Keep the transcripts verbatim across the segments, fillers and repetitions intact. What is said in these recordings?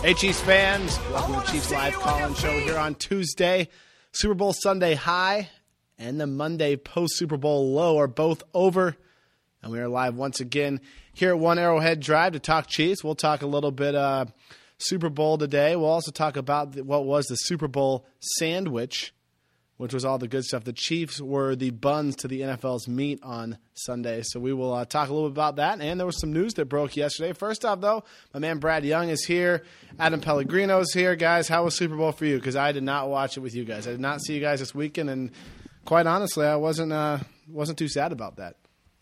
Hey, Chiefs fans. Welcome to Chiefs Live Call-In Show here on Tuesday. Super Bowl Sunday high and the Monday post-Super Bowl low are both over. And we are live once again here at One Arrowhead Drive to talk Chiefs. We'll talk a little bit uh, Super Bowl today. We'll also talk about what was the Super Bowl sandwich, which was all the good stuff. The Chiefs were the buns to the N F L's meat on Sunday. So we will uh, talk a little bit about that. And there was some news that broke yesterday. First off, though, my man Brad Young is here. Adam Pellegrino is here. Guys, how was Super Bowl for you? Because I did not watch it with you guys. I did not see you guys this weekend. And quite honestly, I wasn't uh, wasn't too sad about that.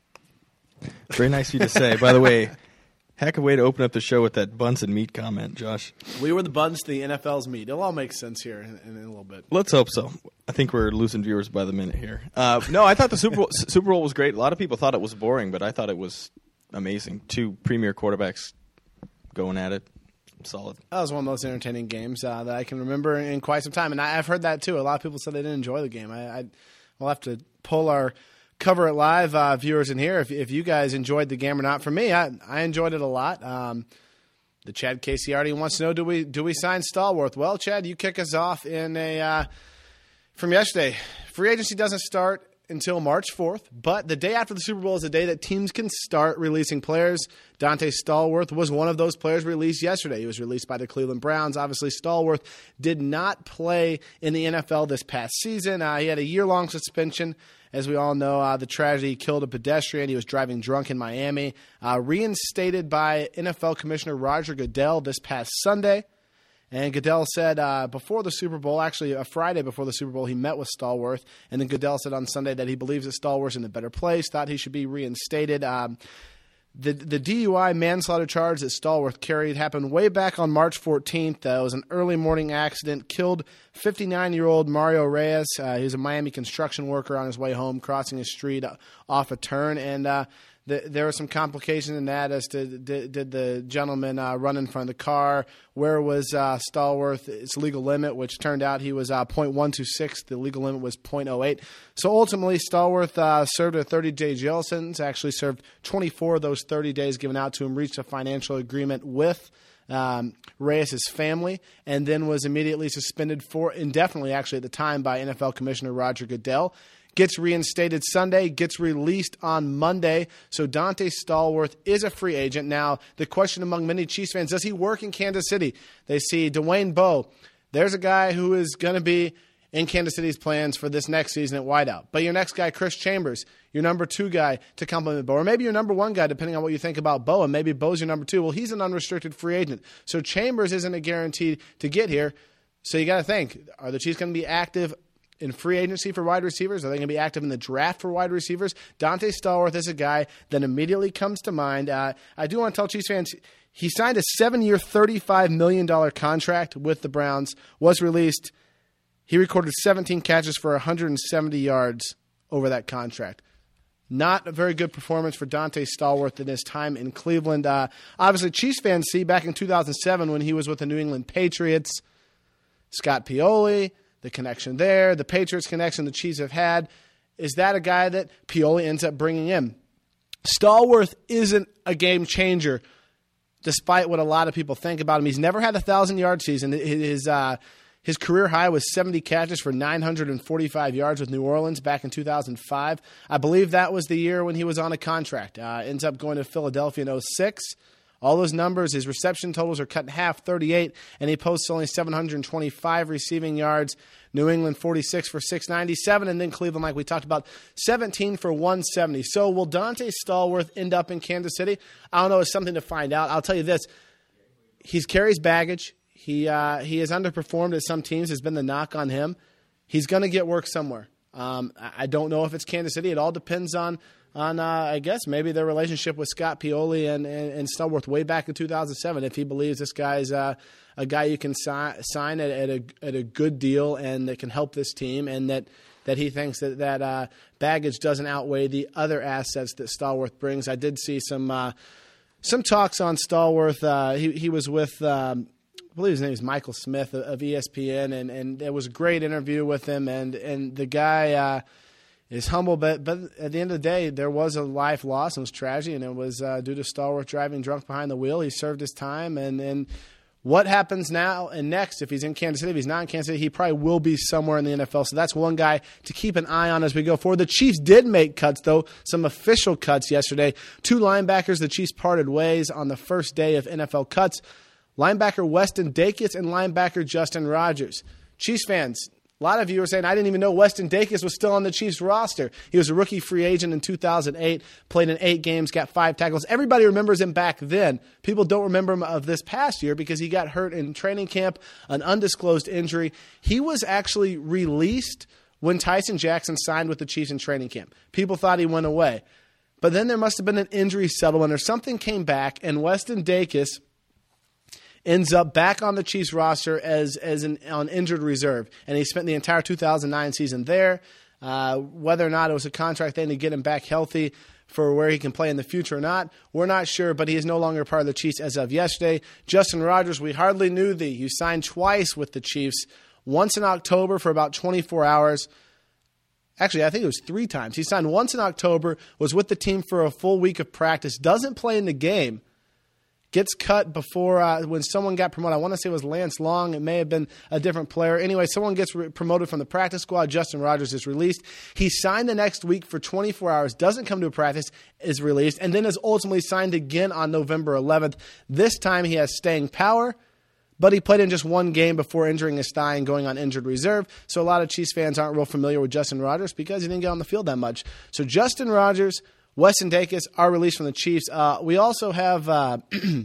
Very nice of you to say. By the way, heck of a way to open up the show with that buns and meat comment, Josh. We were the buns to the N F L's meat. It'll all make sense here in, in a little bit. Let's hope so. I think we're losing viewers by the minute here. Uh, no, I thought the Super Bowl, Super Bowl was great. A lot of people thought it was boring, but I thought it was amazing. Two premier quarterbacks going at it. Solid. That was one of the most entertaining games uh, that I can remember in quite some time. And I, I've heard that, too. A lot of people said they didn't enjoy the game. I, I, we'll have to pull our Cover It Live uh, viewers in here if, if you guys enjoyed the game or not. For me, I, I enjoyed it a lot. Um, the Chad Casey already wants to know, do we do we sign Stallworth? Well, Chad, you kick us off in a uh, from yesterday. Free agency doesn't start until March fourth, but the day after the Super Bowl is the day that teams can start releasing players. Dante Stallworth was one of those players released yesterday. He was released by the Cleveland Browns. Obviously, Stallworth did not play in the N F L this past season. Uh, he had a year-long suspension. As we all know, uh, the tragedy killed a pedestrian. He was driving drunk in Miami. Uh, reinstated by N F L Commissioner Roger Goodell this past Sunday. And Goodell said uh, before the Super Bowl, actually a Friday before the Super Bowl, he met with Stallworth. And then Goodell said on Sunday that he believes that Stallworth's in a better place, thought he should be reinstated. Um, the the D U I manslaughter charge that Stallworth carried happened way back on March fourteenth. Uh, it was an early morning accident, killed fifty-nine-year-old Mario Reyes. Uh, he was a Miami construction worker on his way home, crossing a street uh, off a turn. And uh, the, there were some complications in that as to did, did the gentleman uh, run in front of the car? Where was uh, Stallworth? Its legal limit, which turned out he was uh, point one two six. The legal limit was point oh eight. So ultimately, Stallworth uh, served a thirty-day jail sentence, actually served twenty-four of those thirty days given out to him, reached a financial agreement with um, Reyes' family, and then was immediately suspended for indefinitely, actually at the time, by N F L Commissioner Roger Goodell. Gets reinstated Sunday, gets released on Monday. So Dante Stallworth is a free agent. Now, the question among many Chiefs fans, does he work in Kansas City? They see Dwayne Bowe. There's a guy who is going to be in Kansas City's plans for this next season at wideout. But your next guy, Chris Chambers, your number two guy to complement Bowe, or maybe your number one guy, depending on what you think about Bowe, and maybe Bowe's your number two. Well, he's an unrestricted free agent. So Chambers isn't a guarantee to get here. So you got to think, are the Chiefs going to be active in free agency for wide receivers? Are they going to be active in the draft for wide receivers? Dante Stallworth is a guy that immediately comes to mind. Uh, I do want to tell Chiefs fans, he signed a seven-year, thirty-five million dollars contract with the Browns, was released. He recorded seventeen catches for one hundred seventy yards over that contract. Not a very good performance for Dante Stallworth in his time in Cleveland. Uh, obviously, Chiefs fans see back in two thousand seven when he was with the New England Patriots, Scott Pioli, the connection there, the Patriots connection the Chiefs have had. Is that a guy that Pioli ends up bringing in? Stallworth isn't a game changer, despite what a lot of people think about him. He's never had a one thousand-yard season. His uh, his career high was seventy catches for nine hundred forty-five yards with New Orleans back in two thousand five. I believe that was the year when he was on a contract. Uh, ends up going to Philadelphia in oh six. All those numbers, his reception totals are cut in half, thirty-eight, and he posts only seven hundred twenty-five receiving yards. New England, forty-six for six ninety-seven, and then Cleveland, like we talked about, seventeen for one seventy. So will Dante Stallworth end up in Kansas City? I don't know. It's something to find out. I'll tell you this. He carries baggage. He, uh, he has underperformed at some teams, has been the knock on him. He's going to get work somewhere. Um, I don't know if it's Kansas City. It all depends on on, uh, I guess, maybe their relationship with Scott Pioli and, and, and Stallworth way back in two thousand seven, if he believes this guy's uh, a guy you can si- sign at, at, a, at a good deal and that can help this team, and that, that he thinks that, that uh, baggage doesn't outweigh the other assets that Stallworth brings. I did see some uh, some talks on Stallworth. Uh, he, he was with um, I believe his name is Michael Smith of E S P N, and, and it was a great interview with him, and, and the guy uh, – is humble, but but at the end of the day, there was a life loss. It was tragedy, and it was uh, due to Stallworth driving drunk behind the wheel. He served his time, and, and What happens now and next if he's in Kansas City? If he's not in Kansas City, he probably will be somewhere in the N F L. So that's one guy to keep an eye on as we go forward. The Chiefs did make cuts, though, some official cuts yesterday. Two linebackers, the Chiefs parted ways on the first day of N F L cuts. Linebacker Weston Dacus and linebacker Justin Rogers. Chiefs fans, a lot of you are saying, I didn't even know Weston Dacus was still on the Chiefs roster. He was a rookie free agent in two thousand eight, played in eight games, got five tackles. Everybody remembers him back then. People don't remember him of this past year because he got hurt in training camp, an undisclosed injury. He was actually released when Tyson Jackson signed with the Chiefs in training camp. People thought he went away. But then there must have been an injury settlement or something came back, and Weston Dacus ends up back on the Chiefs roster as as an on injured reserve, and he spent the entire two thousand nine season there. Uh, whether or not it was a contract thing to get him back healthy for where he can play in the future or not, we're not sure, but he is no longer part of the Chiefs as of yesterday. Justin Rogers, we hardly knew thee. You signed twice with the Chiefs, once in October for about twenty-four hours. Actually, I think it was three times. He signed once in October, was with the team for a full week of practice, doesn't play in the game, gets cut before uh, when someone got promoted. I want to say it was Lance Long. It may have been a different player. Anyway, someone gets re- promoted from the practice squad. Justin Rogers is released. He signed the next week for twenty-four hours, doesn't come to a practice, is released, and then is ultimately signed again on November eleventh. This time he has staying power, but he played in just one game before injuring his thigh and going on injured reserve. So a lot of Chiefs fans aren't real familiar with Justin Rogers because he didn't get on the field that much. So Justin Rogers, Weston Dacus are released from the Chiefs. Uh, we also have uh,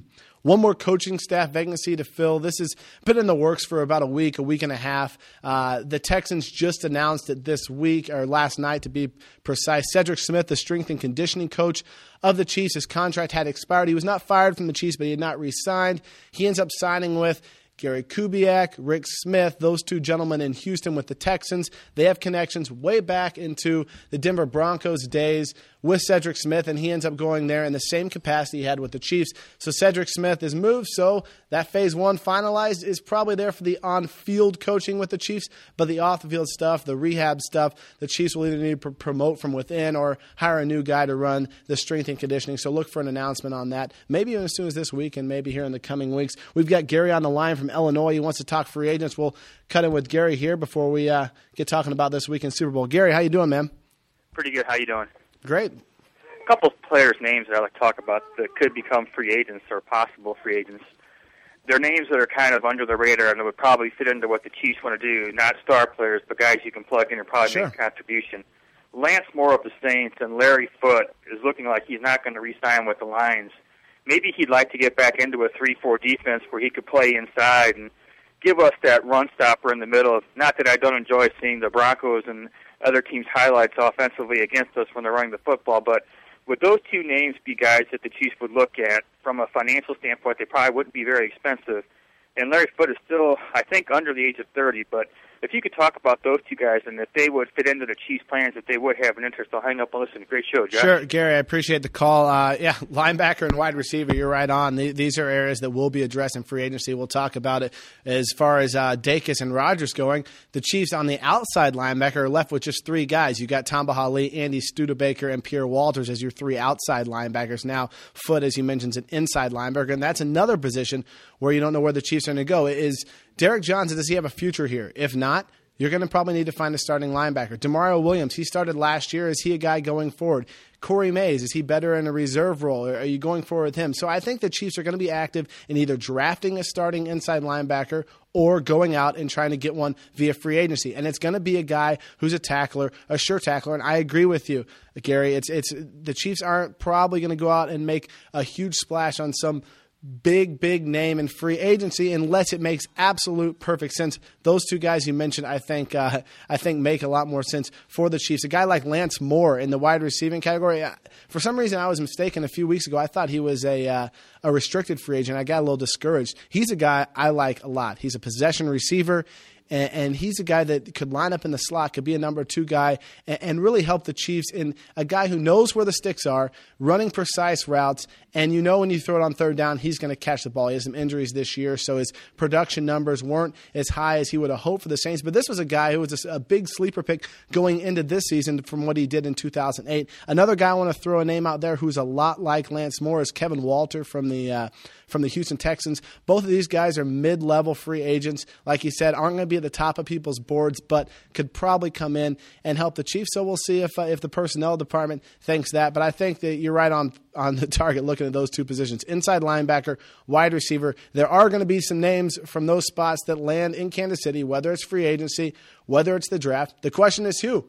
one more coaching staff vacancy to fill. This has been in the works for about a week, a week and a half. Uh, the Texans just announced it this week, or last night to be precise. Cedric Smith, the strength and conditioning coach of the Chiefs, his contract had expired. He was not fired from the Chiefs, but he had not re-signed. He ends up signing with Gary Kubiak, Rick Smith, those two gentlemen in Houston with the Texans. They have connections way back into the Denver Broncos days with Cedric Smith, and he ends up going there in the same capacity he had with the Chiefs. So Cedric Smith is moved, so that phase one finalized is probably there for the on-field coaching with the Chiefs, but the off-the-field stuff, the rehab stuff, the Chiefs will either need to promote from within or hire a new guy to run the strength and conditioning. So look for an announcement on that, maybe even as soon as this week and maybe here in the coming weeks. We've got Gary on the line from Illinois. He wants to talk free agents. We'll cut in with Gary here before we uh, get talking about this weekend Super Bowl. Gary, how you doing, man? Pretty good. How you doing? Great. A couple of players' names that I like to talk about that could become free agents or possible free agents. They're names that are kind of under the radar and that would probably fit into what the Chiefs want to do. Not star players, but guys you can plug in and probably Sure. make a contribution. Lance Moore of the Saints and Larry Foote is looking like he's not going to re-sign with the Lions. Maybe he'd like to get back into a three four defense where he could play inside and give us that run stopper in the middle. Not that I don't enjoy seeing the Broncos and other teams' highlights offensively against us when they're running the football, but would those two names be guys that the Chiefs would look at from a financial standpoint? They probably wouldn't be very expensive. And Larry Foote is still, I think, under the age of thirty, but if you could talk about those two guys and if they would fit into the Chiefs' plans, if they would have an interest, I'll hang up and listen. Great show, Josh. Sure, Gary, I appreciate the call. Uh, yeah, linebacker and wide receiver, you're right on. These are areas that will be addressed in free agency. We'll talk about it. As far as uh, Dacus and Rogers going, the Chiefs on the outside linebacker are left with just three guys. You got Tamba Hali, Andy Studebaker, and Pierre Walters as your three outside linebackers. Now, Foote, as you mentioned, is an inside linebacker, and that's another position where you don't know where the Chiefs are going to go. Is Derek Johnson, does he have a future here? If not, you're going to probably need to find a starting linebacker. Demario Williams, he started last year. Is he a guy going forward? Corey Mays, is he better in a reserve role? Are you going forward with him? So I think the Chiefs are going to be active in either drafting a starting inside linebacker or going out and trying to get one via free agency. And it's going to be a guy who's a tackler, a sure tackler. And I agree with you, Gary. It's it's the Chiefs aren't probably going to go out and make a huge splash on some big, big name in free agency unless it makes absolute perfect sense. Those two guys you mentioned, I think, uh, I think make a lot more sense for the Chiefs. A guy like Lance Moore in the wide receiving category, for some reason I was mistaken a few weeks ago. I thought he was a uh, a restricted free agent. I got a little discouraged. He's a guy I like a lot. He's a possession receiver. and, and he's a guy that could line up in the slot, could be a number two guy, and, and really help the Chiefs in a guy who knows where the sticks are, running precise routes, and you know when you throw it on third down, he's going to catch the ball. He has some injuries this year, so his production numbers weren't as high as he would have hoped for the Saints, but this was a guy who was a, a big sleeper pick going into this season from what he did in two thousand eight. Another guy I want to throw a name out there who's a lot like Lance Moore is Kevin Walter from the uh, from the Houston Texans. Both of these guys are mid-level free agents. Like he said, aren't going to be at the top of people's boards, but could probably come in and help the Chiefs. So we'll see if uh, if the personnel department thinks that. But I think that you're right on on the target looking at those two positions. Inside linebacker, wide receiver. There are going to be some names from those spots that land in Kansas City, whether it's free agency, whether it's the draft. The question is who?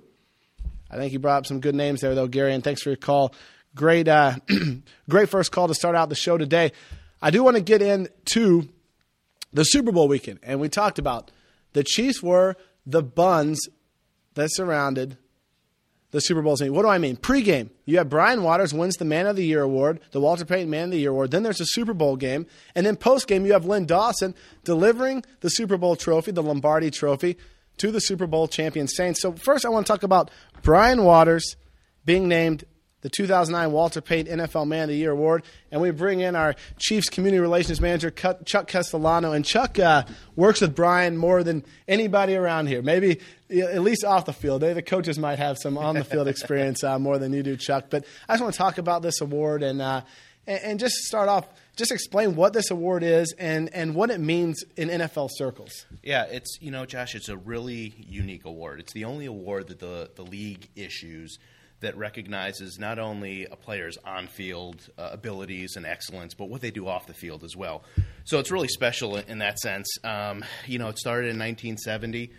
I think you brought up some good names there, though, Gary, and thanks for your call. Great, uh, great first call to start out the show today. I do want to get into the Super Bowl weekend, and we talked about the Chiefs were the buns that surrounded the Super Bowl scene. What do I mean? Pre-game, you have Brian Waters wins the Man of the Year award, the Walter Payton Man of the Year award. Then there's a Super Bowl game, and then post-game, you have Lynn Dawson delivering the Super Bowl trophy, the Lombardi Trophy, to the Super Bowl champion Saints. So first, I want to talk about Brian Waters being named the two thousand nine Walter Payton N F L Man of the Year award, and we bring in our Chiefs Community Relations Manager, Chuck Castellano. And Chuck uh, works with Brian more than anybody around here, maybe at least off the field. They, the coaches might have some on-the-field experience uh, more than you do, Chuck. But I just want to talk about this award and, uh, and, and just start off, just explain what this award is and, and what it means in N F L circles. Yeah, it's, you know, Josh, it's a really unique award. It's the only award that the, the league issues that recognizes not only a player's on-field uh, abilities and excellence, but what they do off the field as well. So it's really special in, in that sense. Um, you know, it started in nineteen seventy,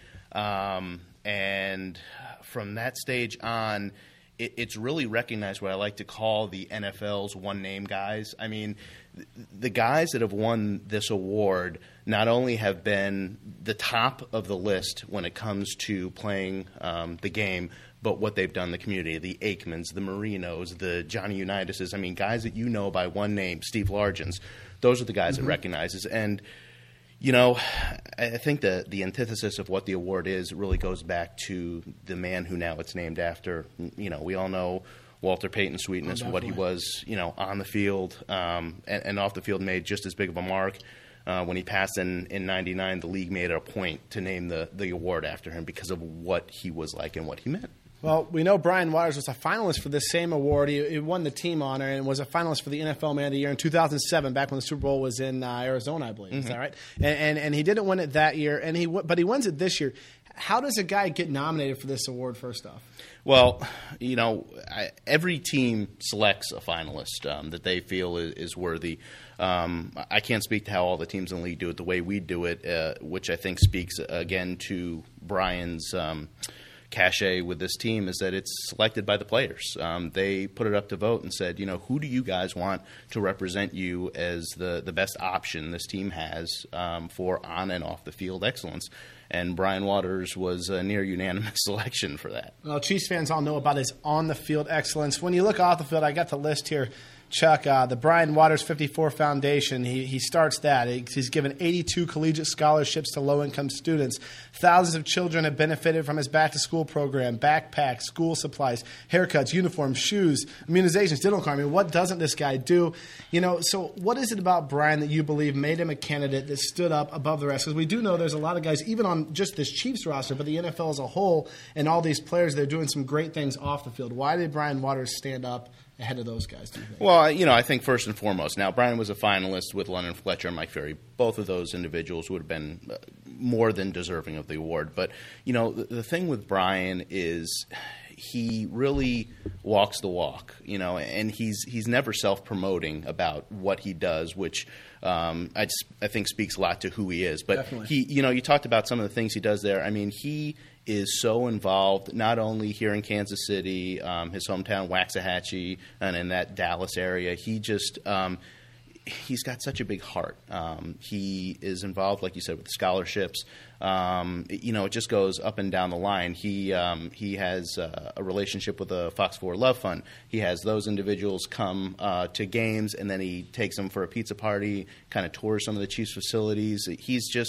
um, and from that stage on, it, it's really recognized what I like to call the N F L's one-name guys. I mean, th- the guys that have won this award not only have been the top of the list when it comes to playing um, the game, but what they've done in the community, the Aikmans, the Marinos, the Johnny Unitas's, I mean, guys that you know by one name, Steve Largents, those are the guys mm-hmm. it recognizes. And, you know, I think the, the antithesis of what the award is really goes back to the man who now it's named after. You know, we all know Walter Payton's sweetness, oh, what he was, you know, on the field um, and, and off the field made just as big of a mark. Uh, when he passed in, in ninety-nine, the league made it a point to name the, the award after him because of what he was like and what he meant. Well, we know Brian Waters was a finalist for this same award. He, he won the team honor and was a finalist for the N F L Man of the Year in two thousand seven, back when the Super Bowl was in uh, Arizona, I believe. Mm-hmm. Is that right? And, and and he didn't win it that year, and he but he wins it this year. How does a guy get nominated for this award, first off? Well, you know, I, every team selects a finalist um, that they feel is, is worthy. Um, I can't speak to how all the teams in the league do it the way we do it, uh, which I think speaks, again, to Brian's um, cachet with this team, is that it's selected by the players. Um, they put it up to vote and said, you know, who do you guys want to represent you as the, the best option this team has um, for on and off the field excellence? And Brian Waters was a near unanimous selection for that. Well, Chiefs fans all know about his on-the-field excellence. When you look off the field, I got the list here, Chuck. Uh, the Brian Waters fifty-four Foundation, he, he starts that. He's given eighty-two collegiate scholarships to low-income students. Thousands of children have benefited from his back-to-school program, backpacks, school supplies, haircuts, uniforms, shoes, immunizations, dental care. I mean, what doesn't this guy do? You know, so what is it about Brian that you believe made him a candidate that stood up above the rest? Because we do know there's a lot of guys, even on just this Chiefs roster, but the N F L as a whole, and all these players, they're doing some great things off the field. Why did Brian Waters stand up ahead of those guys, do you think? Well, you know, I think first and foremost, now Brian was a finalist with London Fletcher and Mike Ferry. Both of those individuals would have been more than deserving of the award. But, you know, the, the thing with Brian is he really walks the walk, you know, and he's he's never self-promoting about what he does, which um, I, just, I think speaks a lot to who he is. But Definitely. he, you know, you talked about some of the things he does there. I mean, he is so involved, not only here in Kansas City, um, his hometown Waxahachie, and in that Dallas area. He just um, he's got such a big heart. Um, he is involved, like you said, with scholarships. Um, you know, it just goes up and down the line. He um, he has uh, a relationship with the Fox four Love Fund. He has those individuals come uh, to games, and then he takes them for a pizza party, kind of tours some of the Chiefs facilities. He's just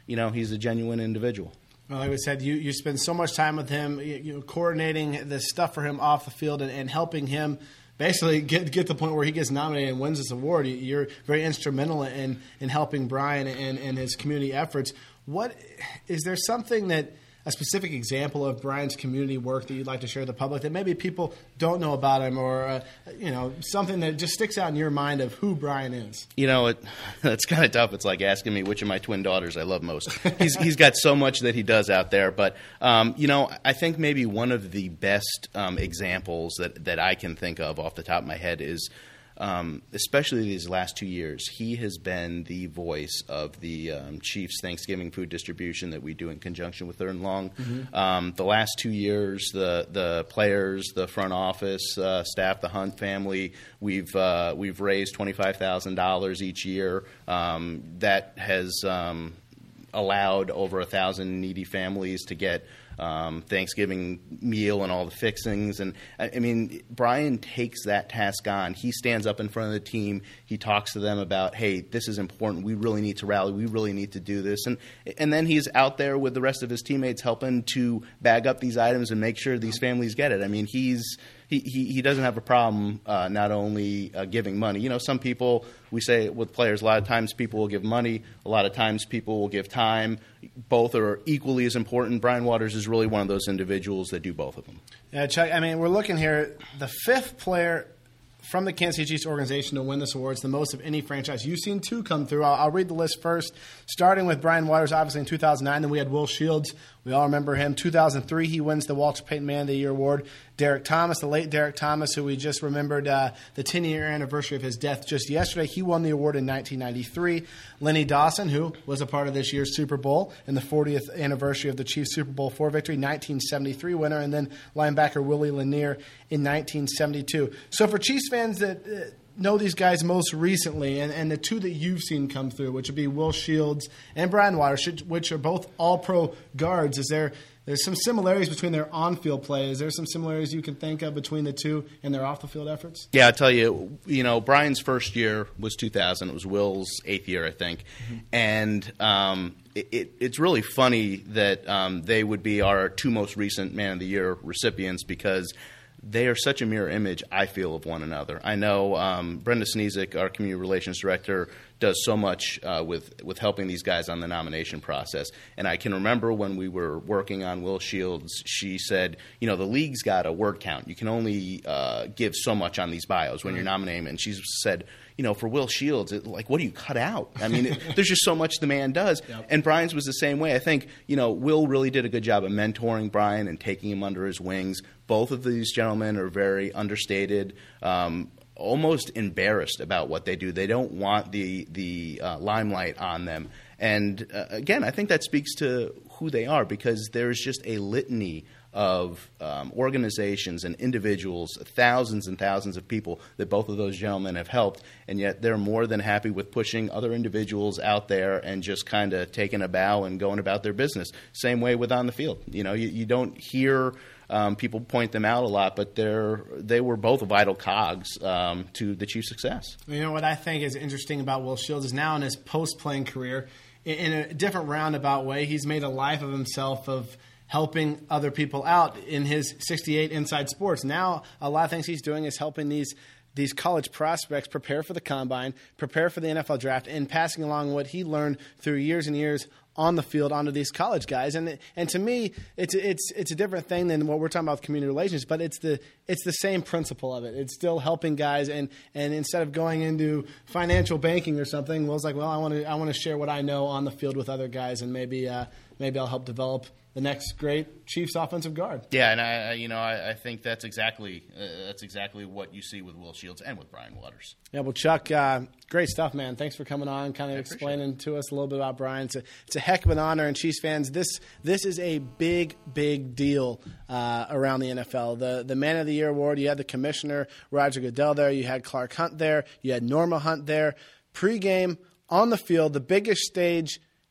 you know, he's a genuine individual. Well, like we said, you, you spend so much time with him, you, you know, coordinating this stuff for him off the field and, and helping him basically get get to the point where he gets nominated and wins this award. You're very instrumental in, in helping Brian and, and his community efforts. What is there something that a specific example of Brian's community work that you'd like to share with the public that maybe people don't know about him, or uh, you know, something that just sticks out in your mind of who Brian is? You know, it, it's kind of tough. It's like asking me which of my twin daughters I love most. He's he's got so much that he does out there, but um, you know, I think maybe one of the best um, examples that that I can think of off the top of my head is. Um, especially these last two years, he has been the voice of the um, Chiefs Thanksgiving food distribution that we do in conjunction with Third and Long. Mm-hmm. Um, the last two years, the the players, the front office uh, staff, the Hunt family, we've uh, we've raised twenty-five thousand dollars each year. Um, that has um, allowed over a thousand needy families to get Um, Thanksgiving meal and all the fixings. And I, I mean, Brian takes that task on. He stands up in front of the team. He talks to them about, hey, this is important. We really need to rally. We really need to do this. And and then he's out there with the rest of his teammates helping to bag up these items and make sure these families get it. I mean, he's he, he, he doesn't have a problem uh, not only uh, giving money. You know, some people, we say with players, a lot of times people will give money. A lot of times people will give time. Both are equally as important. Brian Waters is really one of those individuals that do both of them. Yeah, Chuck, I mean, we're looking here, the fifth player from the Kansas City Chiefs organization to win this award. It's the most of any franchise. You've seen two come through. I'll, I'll read the list first, starting with Brian Waters, obviously in two thousand nine. Then we had Will Shields. We all remember him. two thousand three, he wins the Walter Payton Man of the Year award. Derek Thomas, the late Derek Thomas, who we just remembered uh, the ten-year anniversary of his death just yesterday. He won the award in nineteen ninety-three. Lenny Dawson, who was a part of this year's Super Bowl and the fortieth anniversary of the Chiefs' Super Bowl four victory, nineteen seventy-three winner, and then linebacker Willie Lanier in nineteen seventy-two. So for Chiefs fans that uh, know these guys most recently, and, and the two that you've seen come through, which would be Will Shields and Brian Waters, which are both all-pro guards, is there there's some similarities between their on-field play? Is there some similarities you can think of between the two and their off-the-field efforts? Yeah, I'll tell you, you know, Brian's first year was two thousand. It was Will's eighth year, I think. Mm-hmm. And um, it, it, it's really funny that um, they would be our two most recent Man of the Year recipients because they are such a mirror image, I feel, of one another. I know um, Brenda Snezik, our community relations director, does so much uh, with with helping these guys on the nomination process. And I can remember when we were working on Will Shields, she said, you know, the league's got a word count. You can only uh, give so much on these bios when you're nominating. And she said, you know, for Will Shields, it, like, what do you cut out? I mean, it, there's just so much the man does. Yep. And Brian's was the same way. I think, you know, Will really did a good job of mentoring Brian and taking him under his wings. Both of these gentlemen are very understated, um, almost embarrassed about what they do. They don't want the the uh, limelight on them. And uh, again, I think that speaks to who they are because there's just a litany of um, organizations and individuals, thousands and thousands of people that both of those gentlemen have helped, and yet they're more than happy with pushing other individuals out there and just kind of taking a bow and going about their business. Same way with on the field. You know, you, you don't hear um, people point them out a lot, but they're they were both vital cogs um, to the Chiefs' success. You know, what I think is interesting about Will Shields is now in his post-playing career, in, in a different roundabout way, he's made a life of himself of helping other people out in his sixty-eight Inside Sports. Now, a lot of things he's doing is helping these these college prospects prepare for the combine, prepare for the N F L draft, and passing along what he learned through years and years on the field onto these college guys. And and to me, it's it's it's a different thing than what we're talking about with community relations, but it's the it's the same principle of it. It's still helping guys, and, and instead of going into financial banking or something, Will's like, well, I want to I want to share what I know on the field with other guys, and maybe uh, maybe I'll help develop the next great Chiefs offensive guard. Yeah, and I, you know, I, I think that's exactly uh, that's exactly what you see with Will Shields and with Brian Waters. Yeah, well, Chuck, uh, great stuff, man. Thanks for coming on, kind of explaining to us a little bit about Brian. It's a, it's a heck of an honor, and Chiefs fans, this this is a big, big deal uh, around the N F L. The the Man of the Year award. You had the commissioner Roger Goodell there. You had Clark Hunt there. You had Norma Hunt there. Pre-game on the field, the biggest stage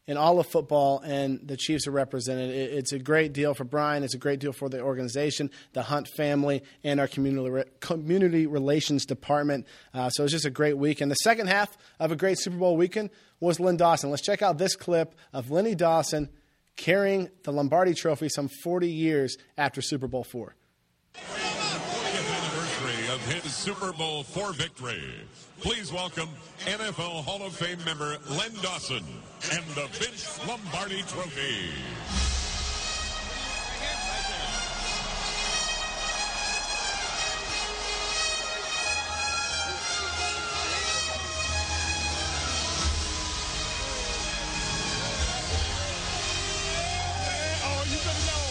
in all of football, and the Chiefs are represented. It's a great deal for Brian. It's a great deal for the organization, the Hunt family, and our community community relations department. Uh, so it's just a great weekend. The second half of a great Super Bowl weekend was Len Dawson. Let's check out this clip of Lenny Dawson carrying the Lombardi Trophy some forty years after Super Bowl four. Of his Super Bowl four victory. Please welcome N F L Hall of Fame member Len Dawson and the Vince Lombardi Trophy. Oh, you better know.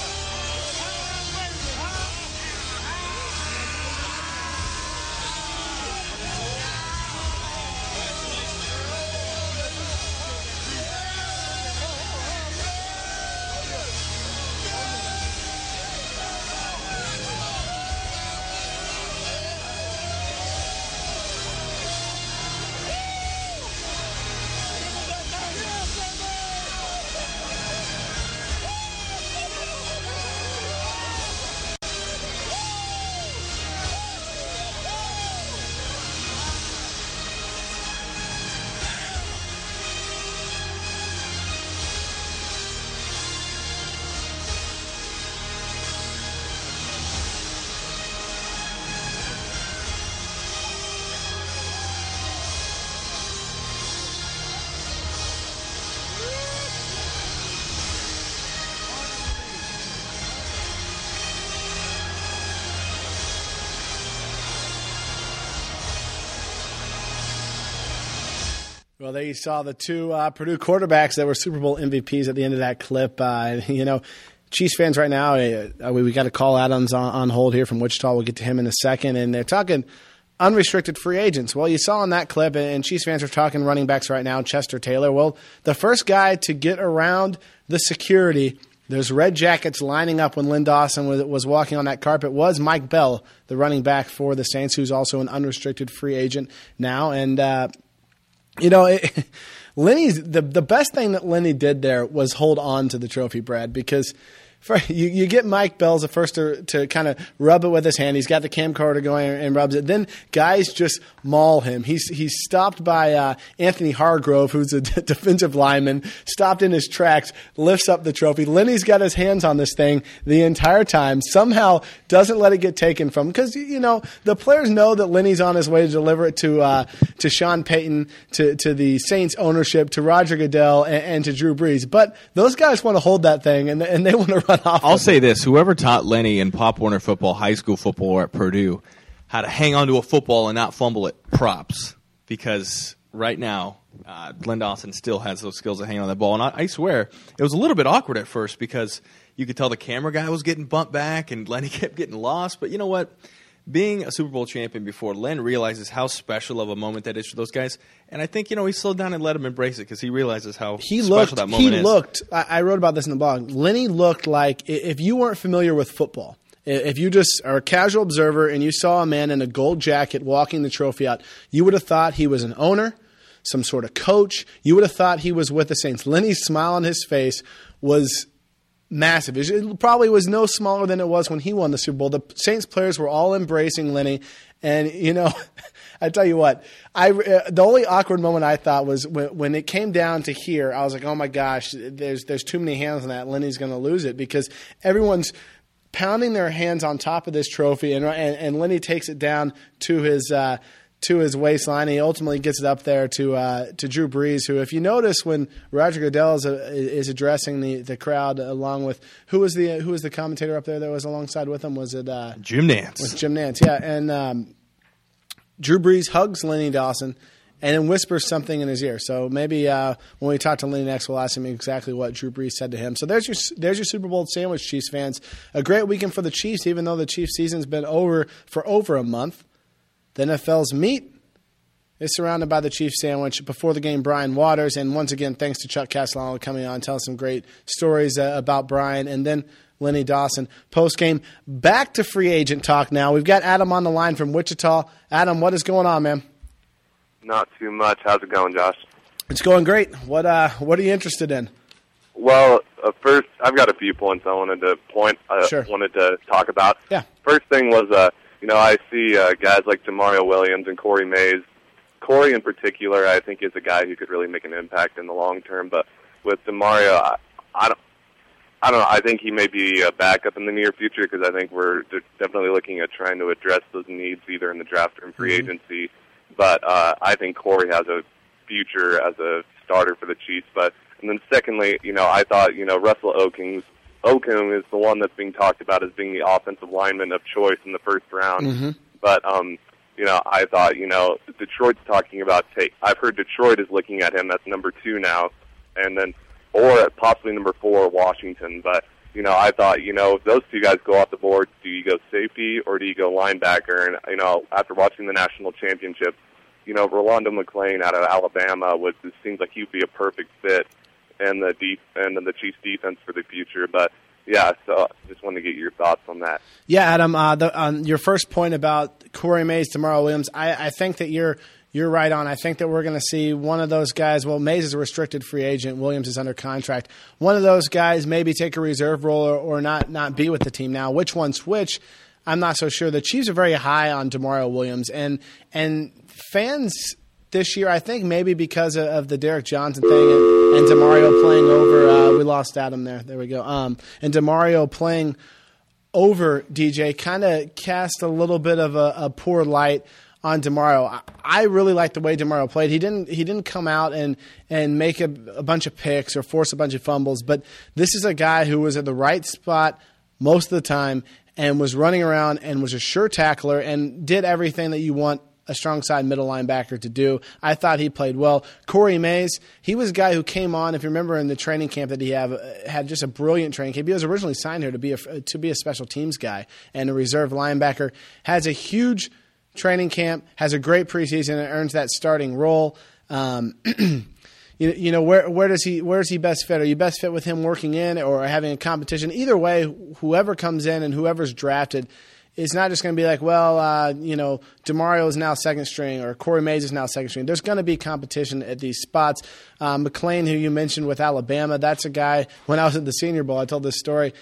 Well, there you saw the two uh, Purdue quarterbacks that were Super Bowl M V Ps at the end of that clip. Uh, you know, Chiefs fans right now, uh, we, we got to call Adams on, on hold here from Wichita. We'll get to him in a second. And they're talking unrestricted free agents. Well, you saw in that clip, and Chiefs fans are talking running backs right now, Chester Taylor. Well, the first guy to get around the security, there's red jackets lining up when Len Dawson was, was walking on that carpet, was Mike Bell, the running back for the Saints, who's also an unrestricted free agent now. And, uh, you know, it, Lenny's the the best thing that Lenny did there was hold on to the trophy, Brad, because for, you, you get Mike Bell's the first to, to kind of rub it with his hand. He's got the camcorder going and rubs it. Then guys just maul him. He's he's stopped by uh, Anthony Hargrove, who's a d- defensive lineman, stopped in his tracks, lifts up the trophy. Lenny's got his hands on this thing the entire time, somehow doesn't let it get taken from him. Because, you know, the players know that Lenny's on his way to deliver it to uh, to Sean Payton, to, to the Saints ownership, to Roger Goodell, and, and to Drew Brees. But those guys want to hold that thing, and, and they want to run off. I'll say this. Whoever taught Lenny in Pop Warner football, high school football, or at Purdue how to hang onto a football and not fumble it, props. Because right now, uh, Len Dawson still has those skills to hang on that ball. And I, I swear, it was a little bit awkward at first because you could tell the camera guy was getting bumped back and Lenny kept getting lost. But you know what? Being a Super Bowl champion before, Len realizes how special of a moment that is for those guys. And I think, you know, he slowed down and let him embrace it because he realizes how he special looked, that moment he is. looked, I, I wrote about this in the blog, Lenny looked like, if you weren't familiar with football, if you just are a casual observer and you saw a man in a gold jacket walking the trophy out, you would have thought he was an owner, some sort of coach. You would have thought he was with the Saints. Lenny's smile on his face was massive. It probably was no smaller than it was when he won the Super Bowl. The Saints players were all embracing Lenny. And, you know, I tell you what, I, uh, the only awkward moment I thought was when, when it came down to here, I was like, oh, my gosh, there's there's too many hands on that. Lenny's going to lose it because everyone's pounding their hands on top of this trophy, and and, and Lenny takes it down to his uh, to his waistline. He ultimately gets it up there to uh, to Drew Brees, who, if you notice, when Roger Goodell is, uh, is addressing the, the crowd, along with who was the who was the commentator up there that was alongside with him? Was it uh, Jim Nantz? Was Jim Nantz? Yeah, and um, Drew Brees hugs Lenny Dawson and then whispers something in his ear. So maybe uh, when we talk to Lenny next, we'll ask him exactly what Drew Brees said to him. So there's your there's your Super Bowl sandwich, Chiefs fans. A great weekend for the Chiefs, even though the Chiefs season's been over for over a month. The N F L's meat is surrounded by the Chiefs sandwich. Before the game, Brian Waters. And once again, thanks to Chuck Castellano coming on, telling some great stories uh, about Brian. And then Lenny Dawson post-game. Back to free agent talk now. We've got Adam on the line from Wichita. Adam, what is going on, man? Not too much. How's it going, Josh? It's going great. What uh, what are you interested in? Well, uh, first, I've got a few points I wanted to point. Uh, Sure. wanted to talk about. Yeah. First thing was, uh, you know, I see uh, guys like Demario Williams and Corey Mays. Corey, in particular, I think is a guy who could really make an impact in the long term. But with Demario, I, I don't. I don't know. I think he may be a backup in the near future because I think we're de- definitely looking at trying to address those needs either in the draft or in free Mm-hmm. agency. But uh, I think Corey has a future as a starter for the Chiefs. But and then secondly, you know, I thought you know Russell Okung, Okung is the one that's being talked about as being the offensive lineman of choice in the first round. Mm-hmm. But um, you know, I thought you know Detroit's talking about take. I've heard Detroit is looking at him as number two now, and then. Or possibly number four, Washington. But, you know, I thought, you know, if those two guys go off the board, do you go safety or do you go linebacker? And, you know, after watching the national championship, you know, Rolando McClain out of Alabama was, it seems like he'd be a perfect fit in the deep and in the Chiefs defense for the future. But, yeah, so just wanted to get your thoughts on that. Yeah, Adam, uh, the, on your first point about Corey Mays, Demario Williams, I, I think that you're – You're right on. I think that we're going to see one of those guys. Well, Mays is a restricted free agent. Williams is under contract. One of those guys maybe take a reserve role or, or not not be with the team now. Which one's which? I'm not so sure. The Chiefs are very high on Demario Williams, and and fans this year, I think maybe because of, of the Derek Johnson thing and, and Demario playing over. Uh, we lost Adam there. There we go. Um, and Demario playing over D J kind of cast a little bit of a, a poor light on Demario. I, I really like the way Demario played. He didn't he didn't come out and and make a, a bunch of picks or force a bunch of fumbles, but this is a guy who was at the right spot most of the time and was running around and was a sure tackler and did everything that you want a strong side middle linebacker to do. I thought he played well. Corey Mays, he was a guy who came on, if you remember in the training camp that he have, had just a brilliant training camp. He was originally signed here to be a, to be a special teams guy and a reserve linebacker. Has a huge training camp, has a great preseason, and earns that starting role. Um, you, you know, where where does he where is he best fit? Are you best fit with him working in or having a competition? Either way, whoever comes in and whoever's drafted, it's not just going to be like, well, uh, you know, Demario is now second string or Corey Mays is now second string. There's going to be competition at these spots. Uh, McClain, who you mentioned with Alabama, that's a guy, when I was at the Senior Bowl, I told this story.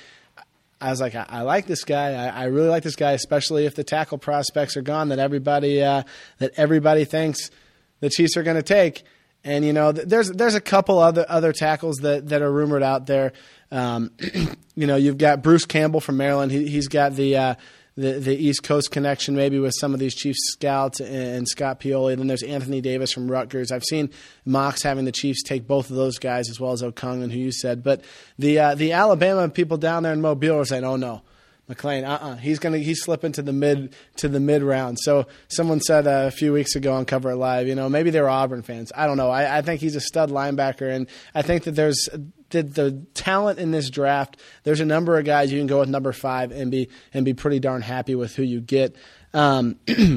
I was like, I, I like this guy. I, I really like this guy, especially if the tackle prospects are gone that everybody uh, that everybody thinks the Chiefs are going to take. And you know, th- there's there's a couple other other tackles that, that are rumored out there. Um, you know, you've got Bruce Campbell from Maryland. He, he's got the uh, the the East Coast connection, maybe with some of these Chiefs scouts and, and Scott Pioli. Then there's Anthony Davis from Rutgers. I've seen mocks having the Chiefs take both of those guys as well as Okung and who you said. But the uh, the Alabama people down there in Mobile are saying, "Oh no, McClain, uh-uh, he's gonna he's slipping to the mid to the mid round." So someone said uh, a few weeks ago on Cover It Live, you know, maybe they were Auburn fans. I don't know. I, I think he's a stud linebacker, and I think that there's the, the talent in this draft. There's a number of guys you can go with number five and be and be pretty darn happy with who you get. Um,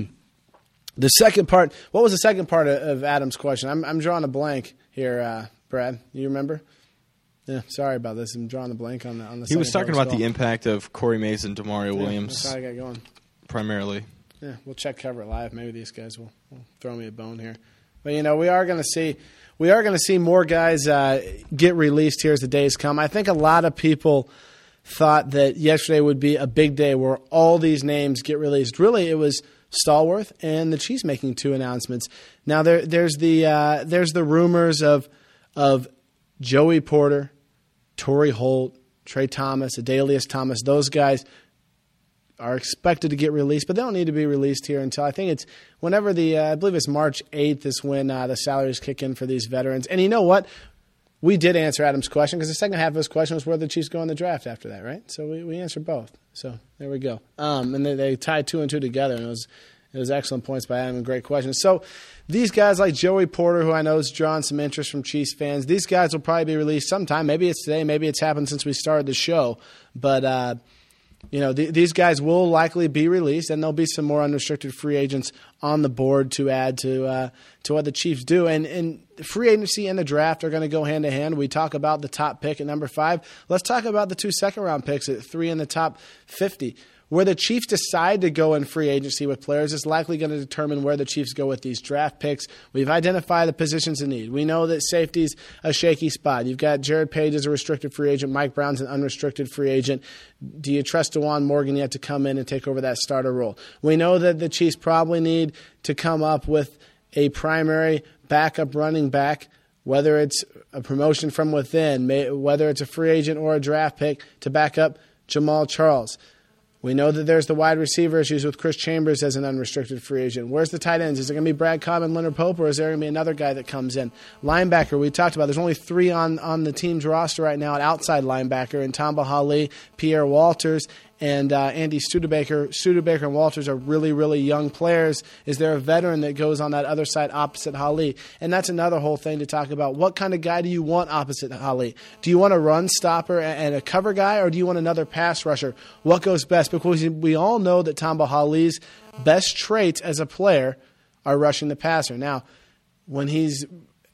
the second part. What was the second part of, of Adam's question? I'm I'm drawing a blank here, uh, Brad. You remember? Yeah, sorry about this. I'm drawing a blank on the on the. He was second talking part about as the well. impact of Corey Mays and Demario Yeah, Williams that's how I got going. primarily. Yeah, we'll check Cover It Live. Maybe these guys will, will throw me a bone here. But you know, we are going to see we are going to see more guys uh, get released here as the days come. I think a lot of people thought that yesterday would be a big day where all these names get released. Really, it was Stallworth and the Chiefs making two announcements. Now there there's the uh, there's the rumors of of Joey Porter, Torrey Holt, Trey Thomas, Adalius Thomas. Those guys are expected to get released, but they don't need to be released here until I think it's whenever the uh, I believe it's March eighth is when uh, the salaries kick in for these veterans. And you know what? We did answer Adam's question because the second half of his question was where the Chiefs go in the draft after that, right? So we, we answered both. So there we go. Um, and they, they tied two and two together, and it was it was excellent points by Adam and great questions. So these guys like Joey Porter, who I know has drawn some interest from Chiefs fans, these guys will probably be released sometime. Maybe it's today. Maybe it's happened since we started the show. But, uh, you know, th- these guys will likely be released, and there'll be some more unrestricted free agents on the board to add to uh, to what the Chiefs do. And, and free agency and the draft are going to go hand in hand. We talk about the top pick at number five. Let's talk about the two second-round picks at three in the top fifty. Where the Chiefs decide to go in free agency with players is likely going to determine where the Chiefs go with these draft picks. We've identified the positions in need. We know that safety's a shaky spot. You've got Jared Page as a restricted free agent. Mike Brown's an unrestricted free agent. Do you trust DeJuan Morgan yet to come in and take over that starter role? We know that the Chiefs probably need to come up with a primary backup running back, whether it's a promotion from within, whether it's a free agent or a draft pick to back up Jamal Charles. We know that there's the wide receiver issues with Chris Chambers as an unrestricted free agent. Where's the tight ends? Is it going to be Brad Cobb and Leonard Pope, or is there going to be another guy that comes in? Linebacker, we talked about. There's only three on, on the team's roster right now at outside linebacker, and Tamba Hali, Pierre Walters, and uh, Andy Studebaker. Studebaker and Walters are really, really young players. Is there a veteran that goes on that other side opposite Hali? And that's another whole thing to talk about. What kind of guy do you want opposite Hali? Do you want a run stopper and a cover guy, or do you want another pass rusher? What goes best? Because we all know that Tamba Hali's best traits as a player are rushing the passer. Now, when he's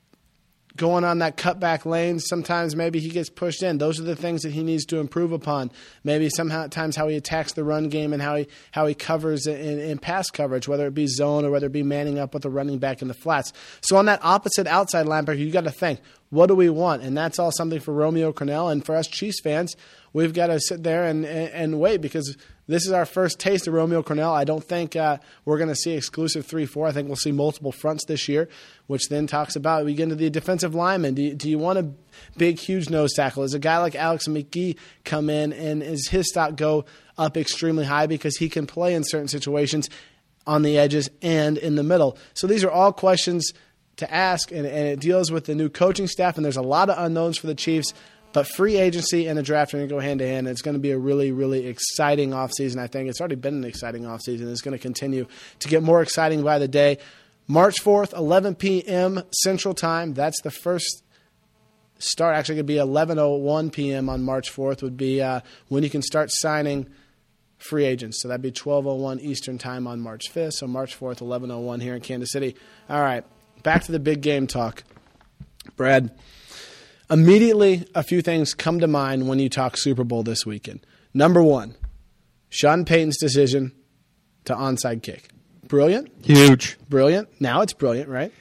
going on that cutback lane, sometimes maybe he gets pushed in. Those are the things that he needs to improve upon. Maybe sometimes how he attacks the run game and how he how he covers in, in pass coverage, whether it be zone or whether it be manning up with the running back in the flats. So on that opposite outside linebacker, you got to think, what do we want? And that's all something for Romeo Crennel. And for us Chiefs fans, we've got to sit there and, and, and wait, because this is our first taste of Romeo Crennel. I don't think uh, we're going to see exclusive three four. I think we'll see multiple fronts this year, which then talks about, we get into the defensive lineman. Do you, do you want a big, huge nose tackle? Does a guy like Alex McGee come in, and is his stock go up extremely high because he can play in certain situations on the edges and in the middle? So these are all questions to ask, and, and it deals with the new coaching staff, and there's a lot of unknowns for the Chiefs. But free agency and the draft are going to go hand in hand. It's going to be a really, really exciting offseason, I think. It's already been an exciting offseason. It's going to continue to get more exciting by the day. March fourth, eleven p.m. Central Time. That's the first start. Actually, it could be eleven oh one p.m. on March fourth would be uh, when you can start signing free agents. So that'd be twelve oh one Eastern Time on March fifth. So March fourth, eleven oh one here in Kansas City. All right, back to the big game talk. Brad, immediately, a few things come to mind when you talk Super Bowl this weekend. Number one, Sean Payton's decision to onside kick. Brilliant? Huge. Brilliant. Now it's brilliant, right?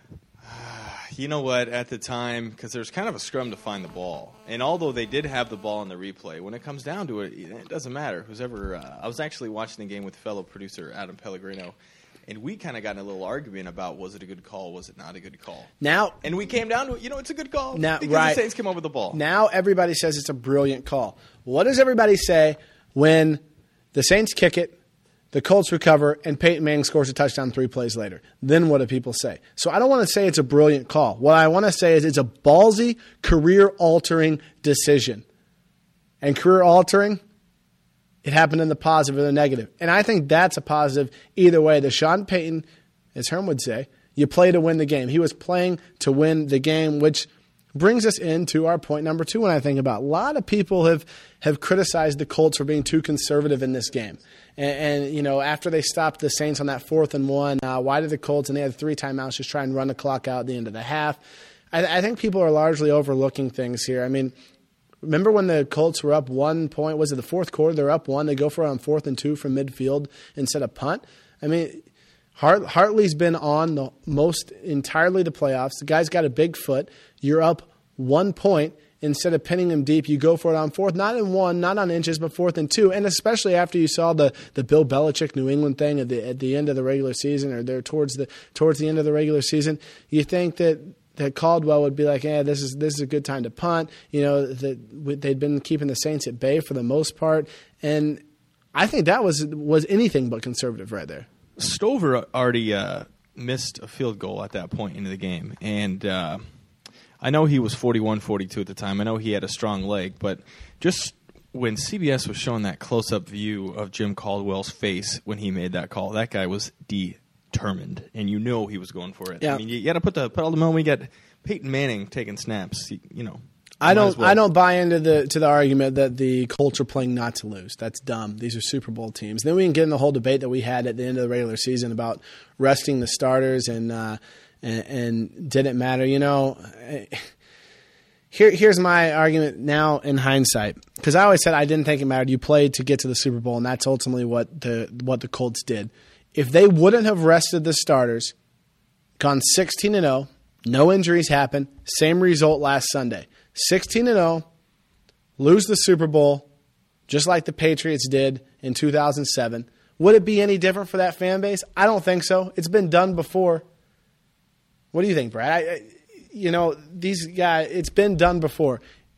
You know what? At the time, because there's kind of a scrum to find the ball. And although they did have the ball in the replay, when it comes down to it, it doesn't matter. Who's ever, uh, I was actually watching the game with fellow producer Adam Pellegrino, and we kind of got in a little argument about, was it a good call, was it not a good call? Now, and we came down to it, you know, it's a good call now, because right, the Saints came over the ball. Now everybody says it's a brilliant call. What does everybody say when the Saints kick it, the Colts recover, and Peyton Manning scores a touchdown three plays later? Then what do people say? So I don't want to say it's a brilliant call. What I want to say is it's a ballsy, career-altering decision. And career-altering, it happened in the positive or the negative. And I think that's a positive either way. The Sean Payton, as Herm would say, you play to win the game. He was playing to win the game, which brings us into our point number two when I think about it. A lot of people have, have criticized the Colts for being too conservative in this game. And, and, you know, after they stopped the Saints on that fourth and one, uh, why did the Colts, and they had three timeouts, just try and run the clock out at the end of the half? I, I think people are largely overlooking things here. I mean, remember when the Colts were up one point? Was it the fourth quarter? They're up one. They go for it on fourth and two from midfield instead of punt. I mean, Hart, Hartley's been on the most entirely the playoffs. The guy's got a big foot. You're up one point. Instead of pinning him deep, you go for it on fourth, not in one, not on inches, but fourth and two. And especially after you saw the, the Bill Belichick New England thing at the at the end of the regular season, or there towards the towards the end of the regular season, you think that, that Caldwell would be like, "Yeah, this is this is a good time to punt." You know, that they'd been keeping the Saints at bay for the most part, and I think that was was anything but conservative right there. Stover already uh, missed a field goal at that point into the game, and uh, I know he was forty-one forty-two at the time. I know he had a strong leg, but just when C B S was showing that close-up view of Jim Caldwell's face when he made that call, that guy was determined, and you know he was going for it. Yeah. I mean, you, you got to put the pedal to the metal. We got Peyton Manning taking snaps, you, you know. I don't. as well. I don't buy into the to the argument that the Colts are playing not to lose. That's dumb. These are Super Bowl teams. Then we can get in the whole debate that we had at the end of the regular season about resting the starters and uh, and, and did it matter? You know, here here's my argument now in hindsight, because I always said I didn't think it mattered. You played to get to the Super Bowl, and that's ultimately what the what the Colts did. If they wouldn't have rested the starters, gone sixteen and oh, no injuries happened, same result last Sunday. sixteen and oh, lose the Super Bowl, just like the Patriots did in two thousand seven. Would it be any different for that fan base? I don't think so. It's been done before. What do you think, Brad? I, I, you know, these guys, it's been done before.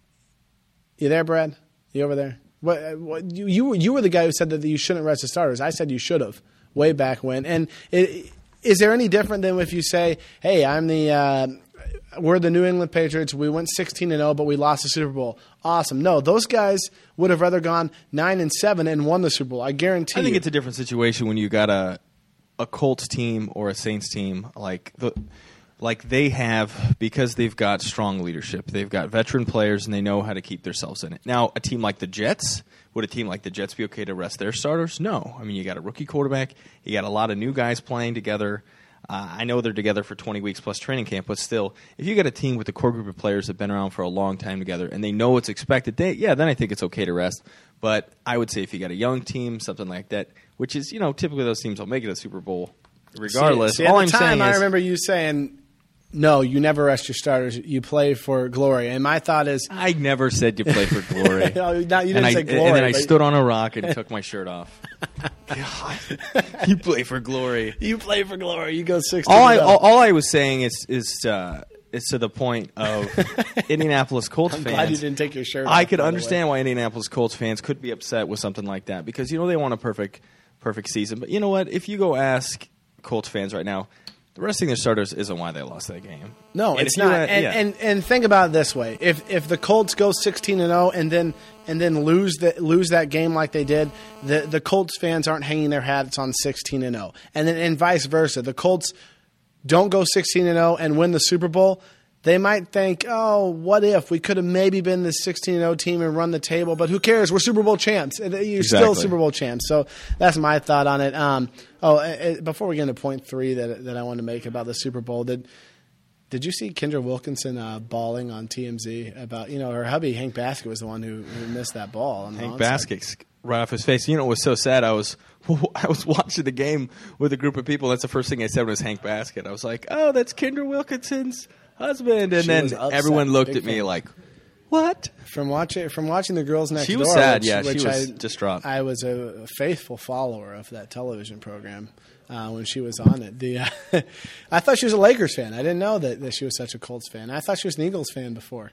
You there, Brad? You over there? What, what, you, you, were, you were the guy who said that you shouldn't rest the starters. I said you should have way back when. And it, is there any different than if you say, hey, I'm the uh, – we're the New England Patriots. We went sixteen and oh, but we lost the Super Bowl. Awesome. No, those guys would have rather gone nine and seven and won the Super Bowl. I guarantee you. I think you. It's a different situation when you got a a Colts team or a Saints team like the like they have, because they've got strong leadership. They've got veteran players and they know how to keep themselves in it. Now, a team like the Jets, would a team like the Jets be okay to rest their starters? No. I mean, you got a rookie quarterback. You got a lot of new guys playing together. Uh, I know they're together for twenty weeks plus training camp, but still, if you got a team with a core group of players that have been around for a long time together and they know what's expected, they, yeah, then I think it's okay to rest. But I would say if you got a young team, something like that, which is, you know, typically those teems will make it a Super Bowl regardless. See, see, All at I'm the time, saying I is, remember you saying, no, you never rest your starters. You play for glory. And my thought is, I never said you play for glory. no, not, you didn't and say I, glory. And then I but stood on a rock and took my shirt off. God, you play for glory. You play for glory. You go sixteen. All I all, all I was saying is is uh, is to the point of Indianapolis Colts I'm fans. glad you didn't take your shirt off. I could by the understand way. why Indianapolis Colts fans could be upset with something like that, because you know they want a perfect perfect season. But you know what? If you go ask Colts fans right now, the resting their starters isn't why they lost that game. No, And it's if you not. had- and, yeah. and and think about it this way: if if the Colts go sixteen and zero and then and then lose that lose that game like they did, the the Colts fans aren't hanging their hats on sixteen and zero, and then and vice versa. The Colts don't go sixteen and zero and win the Super Bowl. They might think, oh, what if we could have maybe been the sixteen and oh team and run the table? But who cares? We're Super Bowl champs. You're still Exactly. Super Bowl champs. So that's my thought on it. Um, oh, uh, before we get into point three that that I want to make about the Super Bowl, did did you see Kendra Wilkinson uh, bawling on T M Z about, you know, her hubby Hank Baskett was the one who, who missed that ball. On the Hank onside. Basket's right off his face. You know, it was so sad. I was I was watching the game with a group of people. That's the first thing I said was Hank Baskett. I was like, oh, that's Kendra Wilkinson's husband. And She then was upset. everyone looked Big at me fan. like, what? From watching from watching the Girls Next She Door. was sad, which, yeah, she which was I, distraught. I was a, a faithful follower of that television program uh, when she was on it. The uh, I thought she was a Lakers fan. I didn't know that, that she was such a Colts fan. I thought she was an Eagles fan before.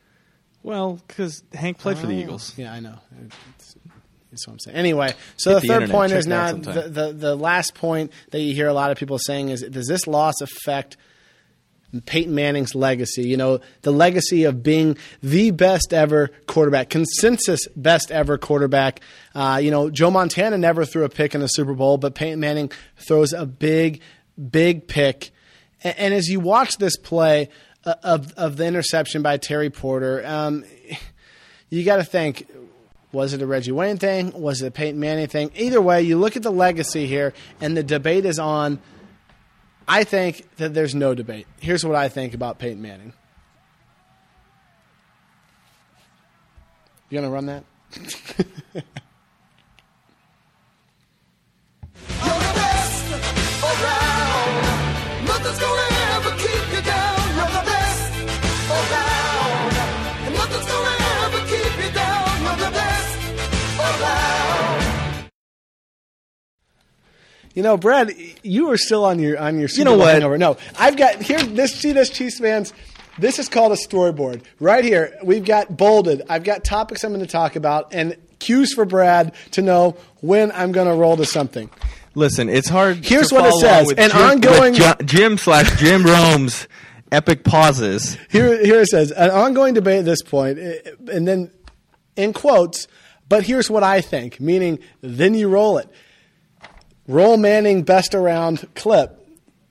Well, because Hank played for the Oh, Eagles. Yeah, I know. It's, that's what I'm saying. Anyway, so Hit the the third internet. point Check is it now out sometime. the, the the last point that you hear a lot of people saying is, does this loss affect Peyton Manning's legacy? You know, the legacy of being the best ever quarterback, consensus best ever quarterback. Uh, you know, Joe Montana never threw a pick in a Super Bowl, but Peyton Manning throws a big, big pick. And, and as you watch this play uh, of of the interception by Terry Porter, um, you got to think, was it a Reggie Wayne thing? Was it a Peyton Manning thing? Either way, you look at the legacy here, and the debate is on. I think that there's no debate. Here's what I think about Peyton Manning. You gonna run that? You know, Brad, you were still on your on your Super know Bowl what? hangover. No, I've got here. This see this Chiefs fans. This is called a storyboard. Right here, we've got bolded. I've got topics I'm going to talk about and cues for Brad to know when I'm going to roll to something. Listen, it's hard. Here's to what it follow says, along with an Jim, ongoing- with Jo- Jim slash Jim Rome's epic pauses. Here, here it says an ongoing debate at this point, eh, and then in quotes. But here's what I think. Meaning, then you roll it. Roll Manning best around clip.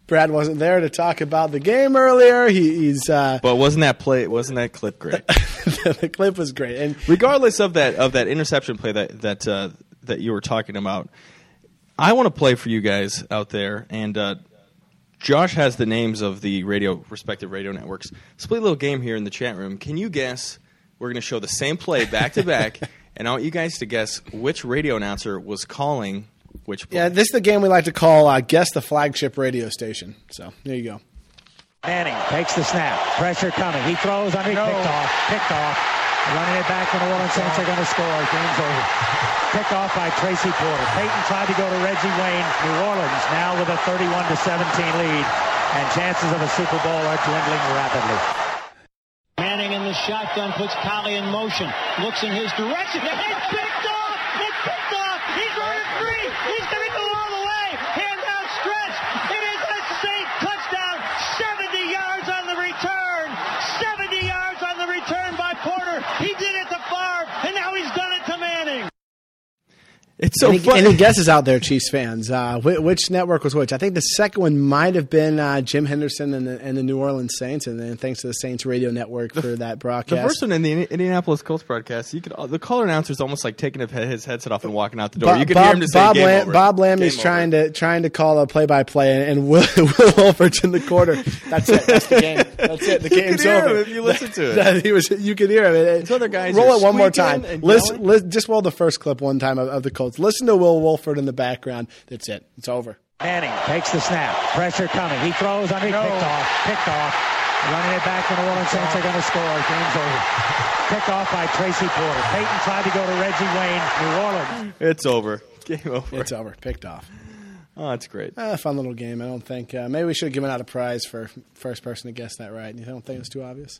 Brad wasn't there to talk about the game earlier. He, he's uh, But wasn't that play? Wasn't that clip great? the clip was great. And regardless of that of that interception play that that uh, that you were talking about, I want to play for you guys out there. And uh, Josh has the names of the radio respective radio networks. Let's play a little game here in the chat room. Can you guess? We're going to show the same play back to back, and I want you guys to guess which radio announcer was calling which play. Yeah, this is the game we like to call uh, Guess the Flagship Radio Station. So there you go. Manning takes the snap. Pressure coming. He throws under. No. Picked off. Picked off. Running it back, and the New Orleans Saints are going to score. Game's over. Picked off by Tracy Porter. Peyton tried to go to Reggie Wayne. New Orleans now with a thirty-one to seventeen lead, and chances of a Super Bowl are dwindling rapidly. Manning in the shotgun puts Collie in motion. Looks in his direction. It's picked off. It's picked off. He's running free. He's going to go all the way. Hand out stretch. It is a Saint touchdown. seventy yards on the return. seventy yards on the return by Porter. He did it to Favre, and now he's done it to Manning. It's so any, funny. Any guesses out there, Chiefs fans? Uh, which, which network was which? I think the second one might have been uh, Jim Henderson and the, and the New Orleans Saints, and then thanks to the Saints radio network for that broadcast. The first one in the Indianapolis Colts broadcast, you could the caller announcer is almost like taking his headset off and walking out the door. Bob, you could Bob, hear him to say Bob, game Lam- over. Bob Lamy's Game trying over. to trying to call a play-by-play, and Will, Will Wolford's in the corner. That's it. That's the game. That's it. The You game's could hear over. him if you listen to it. That, he was. You could hear him. It, other guys roll are it one more squeaking time. and Listen, yelling. listen, just roll the first clip one time of, of the Colts. Listen to Will Wolford in the background. That's it. It's over. Manning takes the snap. Pressure coming. He throws under. No. Picked off. Picked off. Running it back, and the New Orleans Saints are going to score. Game's over. Picked off by Tracy Porter. Peyton tried to go to Reggie Wayne. New Orleans. It's over. Game over. It's over. Picked off. Oh, that's great. Uh, fun little game. I don't think. Uh, maybe we should have given out a prize for first person to guess that right. You don't think it's too obvious?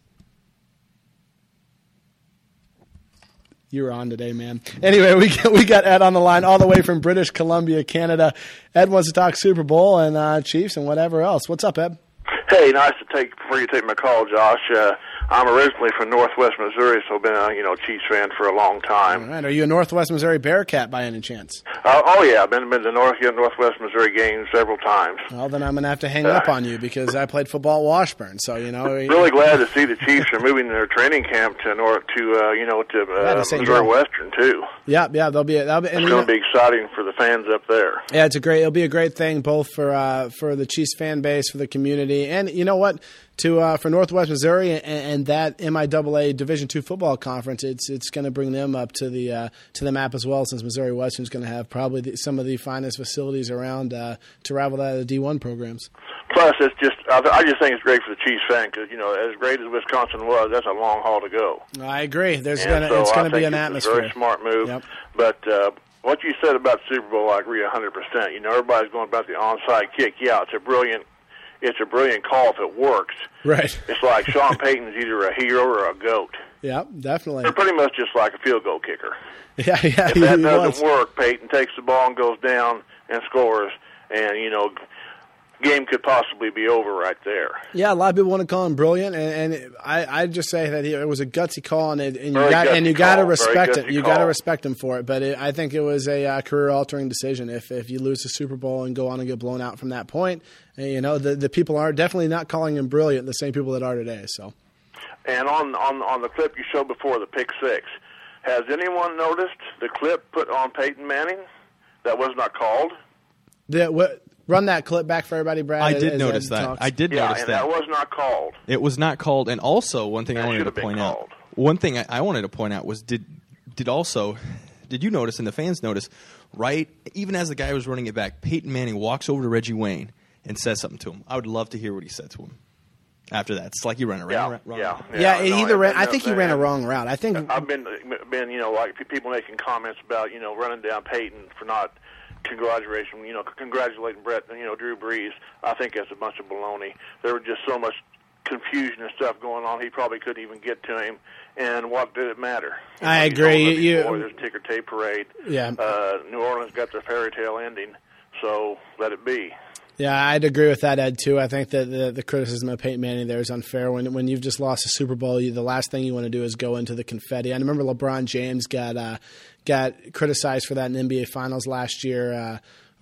You're on today, man. Anyway, we got, we got Ed on the line all the way from British Columbia, Canada. Ed wants to talk Super Bowl and uh, Chiefs and whatever else. What's up, Ed? Hey, nice to take before you take my call, Josh. Uh, I'm originally from Northwest Missouri, so I've been a you know Chiefs fan for a long time. All right. Are you a Northwest Missouri Bearcat by any chance? Uh, oh yeah, I've been been to North yeah, Northwest Missouri games several times. Well, then I'm going to have to hang Uh, up on you because I played football at Washburn. So you know, Really glad to see the Chiefs are moving their training camp to North to uh, you know to uh, Yeah, to Saint Missouri Joe. Western too. yeah, yeah, they'll be. That'll be and It's you going know- to be exciting for the fans up there. Yeah, it's a great. It'll be a great thing both for uh, for the Chiefs fan base, for the community, and you know what, to uh, for Northwest Missouri and, and that M I A A Division two football conference. It's it's going to bring them up to the uh, to the map as well, since Missouri Western is going to have probably the, some of the finest facilities around uh, to rival that of the D one programs. Plus, it's just I, I just think it's great for the Chiefs fan because you know as great as Wisconsin was, that's a long haul to go. I agree. There's And gonna so it's I going to be think an it's atmosphere. A very smart move. Yep. But uh, what you said about the Super Bowl, I agree one hundred percent. You know, everybody's going about the onside kick. Yeah, it's a brilliant, it's a brilliant call if it works. Right. It's like Sean Payton's either a hero or a goat. Yeah, definitely. They're pretty much just like a field goal kicker. Yeah, yeah. If he- that he doesn't was. work, Peyton takes the ball and goes down and scores, and you know, game could possibly be over right there. Yeah, a lot of people want to call him brilliant, and, and I I just say that he, it was a gutsy call, and, it, and you Very got and gutsy you got to call, very respect it. gutsy You got to call. respect him for it. But it, I think it was a uh, career altering decision. If if you lose the Super Bowl and go on and get blown out from that point, and, you know the the people are definitely not calling him brilliant. The same people that are today. So And on, on on the clip you showed before, the pick six, has anyone noticed the clip put on Peyton Manning that was not called? the, what, run that clip back for everybody, Brad. I as- did as notice Ed that. talks. I did yeah, notice and that. that was not called. It was not called. And also, one thing I That wanted should to have been point called. out. One thing I, I wanted to point out was did did also did you notice, and the fans notice, right? Even as the guy was running it back, Peyton Manning walks over to Reggie Wayne and says something to him. I would love to hear what he said to him after that. It's like he ran around. Yeah, wrong, wrong yeah, Yeah, he no, either ran. and- I think he and- ran a wrong route. I think I've been been you know like people making comments about you know running down Peyton for not congratulating you know congratulating Brett and you know Drew Brees. I think that's a bunch of baloney. There was just so much confusion and stuff going on. He probably couldn't even get to him. And what did it matter? You I know, agree. You, You- before, there's ticker tape parade. Yeah. Uh, New Orleans got their fairy tale ending, so let it be. Yeah, I'd agree with that, Ed, too. I think that the, the criticism of Peyton Manning there is unfair. When when you've just lost a Super Bowl, you, the last thing you want to do is go into the confetti. I remember LeBron James got uh, got criticized for that in the N B A Finals last year, uh,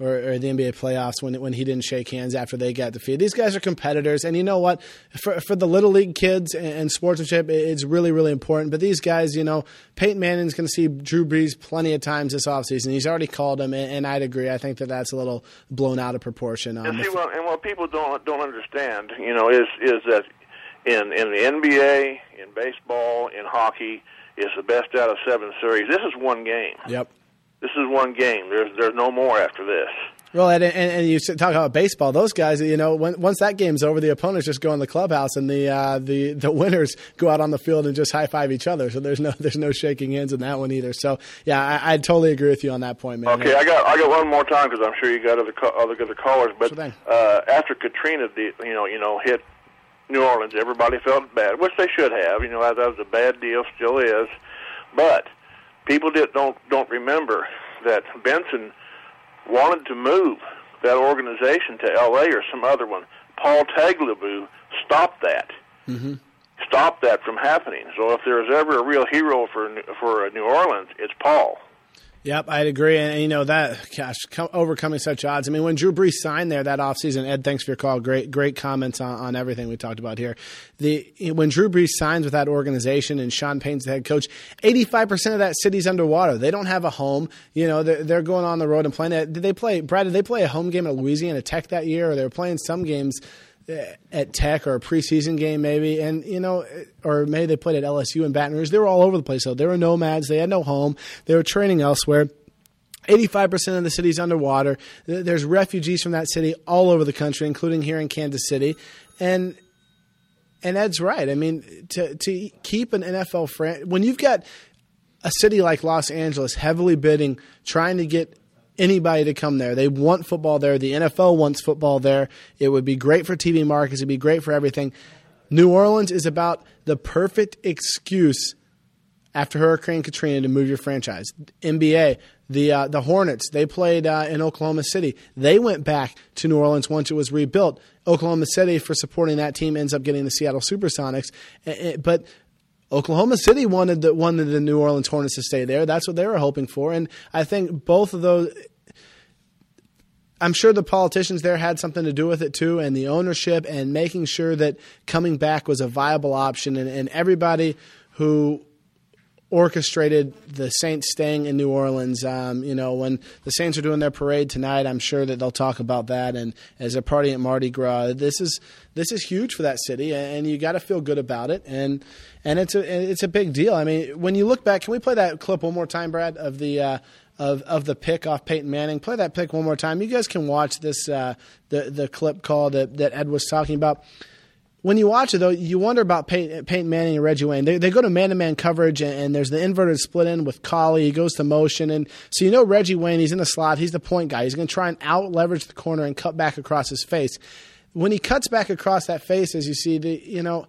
or, or the N B A playoffs when when he didn't shake hands after they got defeated. These guys are competitors, and you know what? For for the little league kids and, and sportsmanship, it's really really important. But these guys, you know, Peyton Manning's going to see Drew Brees plenty of times this offseason. He's already called him, and, and I'd agree. I think that that's a little blown out of proportion. Um, and see, well, and what people don't don't understand, you know, is is that in in the N B A, in baseball, in hockey, it's the best out of seven series. This is one game. Yep. This is one game. There's there's no more after this. Well, and, and, and you talk about baseball. Those guys, you know, when, once that game's over, the opponents just go in the clubhouse, and the uh, the the winners go out on the field and just high five each other. So there's no there's no shaking hands in that one either. So yeah, I, I totally agree with you on that point, man. Okay, I got I got one more time because I'm sure you got other other other callers. But sure uh, after Katrina, you know, you know, hit New Orleans, everybody felt bad, which they should have. You know, that, that was a bad deal, still is. But people did, don't don't remember that Benson wanted to move that organization to L A or some other one. Paul Tagliabue stopped that. Mm-hmm. Stopped that from happening. So if there's ever a real hero for for New Orleans, it's Paul. Yep, I'd agree. And, you know, that, gosh, co- overcoming such odds. I mean, when Drew Brees signed there that offseason, Ed, thanks for your call. Great great comments on, on everything we talked about here. The When Drew Brees signs with that organization and Sean Payton's the head coach, eighty-five percent of that city's underwater. They don't have a home. You know, they're, they're going on the road and playing. Did they play, Brad, did they play a home game at Louisiana Tech that year? Or they were playing some games at Tech or a preseason game maybe, and you know, or maybe they played at L S U and Baton Rouge. They were all over the place. So they were nomads. They had no home. They were training elsewhere. eighty-five percent of the city's underwater. There's refugees from that city all over the country, including here in Kansas City, and and Ed's right. I mean, to to keep an N F L franchise when you've got a city like Los Angeles heavily bidding, trying to get anybody to come there. They want football there. The N F L wants football there. It would be great for T V markets. It would be great for everything. New Orleans is about the perfect excuse after Hurricane Katrina to move your franchise. N B A, the uh, the Hornets, they played uh, in Oklahoma City. They went back to New Orleans once it was rebuilt. Oklahoma City, for supporting that team, ends up getting the Seattle Supersonics. But Oklahoma City wanted the, wanted the New Orleans Hornets to stay there. That's what they were hoping for. And I think both of those – I'm sure the politicians there had something to do with it too, and the ownership, and making sure that coming back was a viable option. And, and everybody who orchestrated the Saints staying in New Orleans, um, you know, when the Saints are doing their parade tonight, I'm sure that they'll talk about that. And as a party at Mardi Gras, this is this is huge for that city, and you got to feel good about it. And and it's a it's a big deal. I mean, when you look back, can we play that clip one more time, Brad, of the uh, of of the pick off Peyton Manning? Play that pick one more time. You guys can watch this uh, the the clip call that that Ed was talking about. When you watch it, though, you wonder about Peyton, Peyton Manning and Reggie Wayne. They, they go to man-to-man coverage, and, and there's the inverted split in with Collie. He goes to motion. And so you know Reggie Wayne, he's in the slot. He's the point guy. He's going to try and out-leverage the corner and cut back across his face. When he cuts back across that face, as you see, the, you know,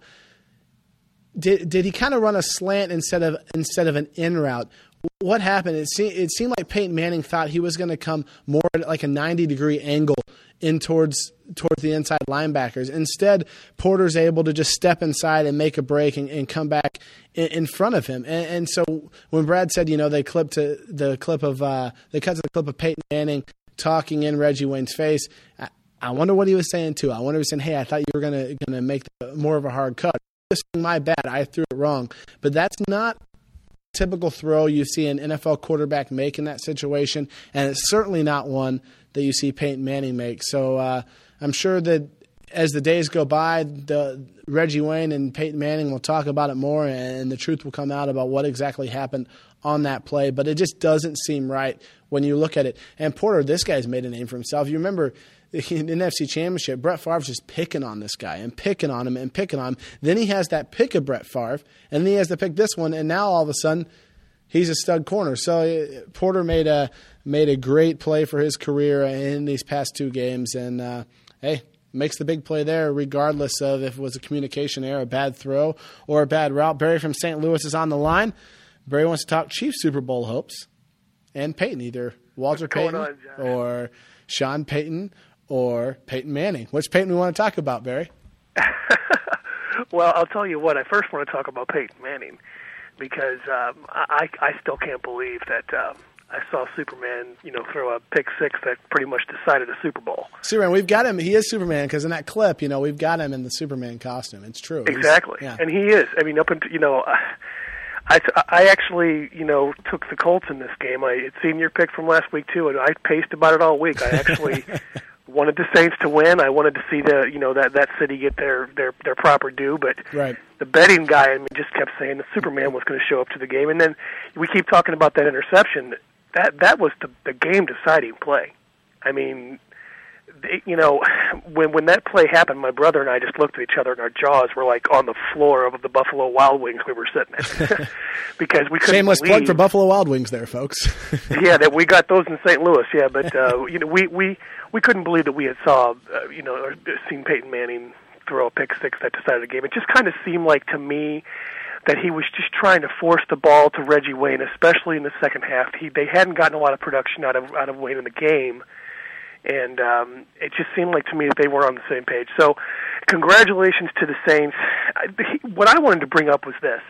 did did he kind of run a slant instead of instead of an in route? What happened? It seemed, it seemed like Peyton Manning thought he was going to come more at like a ninety-degree angle in towards towards the inside linebackers. Instead, Porter's able to just step inside and make a break and, and come back in, in front of him. And, and so when Brad said, you know, they clipped to the clip of uh, they cut to the clip of Peyton Manning talking in Reggie Wayne's face, I, I wonder what he was saying too. I wonder if he was saying, "Hey, I thought you were gonna gonna make the, more of a hard cut. My bad, I threw it wrong." But that's not typical throw you see an N F L quarterback make in that situation, and it's certainly not one that you see Peyton Manning make. So uh, I'm sure that as the days go by, the Reggie Wayne and Peyton Manning will talk about it more, and the truth will come out about what exactly happened on that play. But it just doesn't seem right when you look at it. And Porter, this guy's made a name for himself. You remember in the N F C Championship, Brett Favre's just picking on this guy and picking on him and picking on him. Then he has that pick of Brett Favre, and then he has to pick this one, and now all of a sudden he's a stud corner. So uh, Porter made a made a great play for his career in these past two games, and uh, hey, makes the big play there regardless of if it was a communication error, a bad throw, or a bad route. Barry from Saint Louis is on the line. Barry wants to talk Chiefs Super Bowl hopes and Peyton, either Walter Payton on, or Sean Payton or Peyton Manning. Which Peyton we want to talk about, Barry? Well, I'll tell you what. I first want to talk about Peyton Manning because um, I, I still can't believe that um, I saw Superman, you know, throw a pick six that pretty much decided a Super Bowl. Superman, we've got him. He is Superman because in that clip, you know, we've got him in the Superman costume. It's true. Exactly, yeah. And he is. I mean, up until, you know, I, I actually, you know, took the Colts in this game. I had seen your pick from last week too, and I paced about it all week. I actually wanted the Saints to win. I wanted to see the, you know, that that city get their their their proper due, but right. the betting guy I mean, just kept saying that Superman was going to show up to the game, and then we keep talking about that interception. That that was the the game deciding play. I mean, they, you know, when when that play happened, my brother and I just looked at each other, and our jaws were like on the floor of the Buffalo Wild Wings we were sitting at because we couldn't Shameless believe, plug for Buffalo Wild Wings, there, folks. yeah, that we got those in Saint Louis. Yeah, but uh, you know, we we we couldn't believe that we had saw uh, you know or seen Peyton Manning throw a pick six that decided the game. It just kind of seemed like to me that he was just trying to force the ball to Reggie Wayne, especially in the second half. He they hadn't gotten a lot of production out of out of Wayne in the game, and um, it just seemed like to me that they were on the same page. So, congratulations to the Saints. I, what I wanted to bring up was this.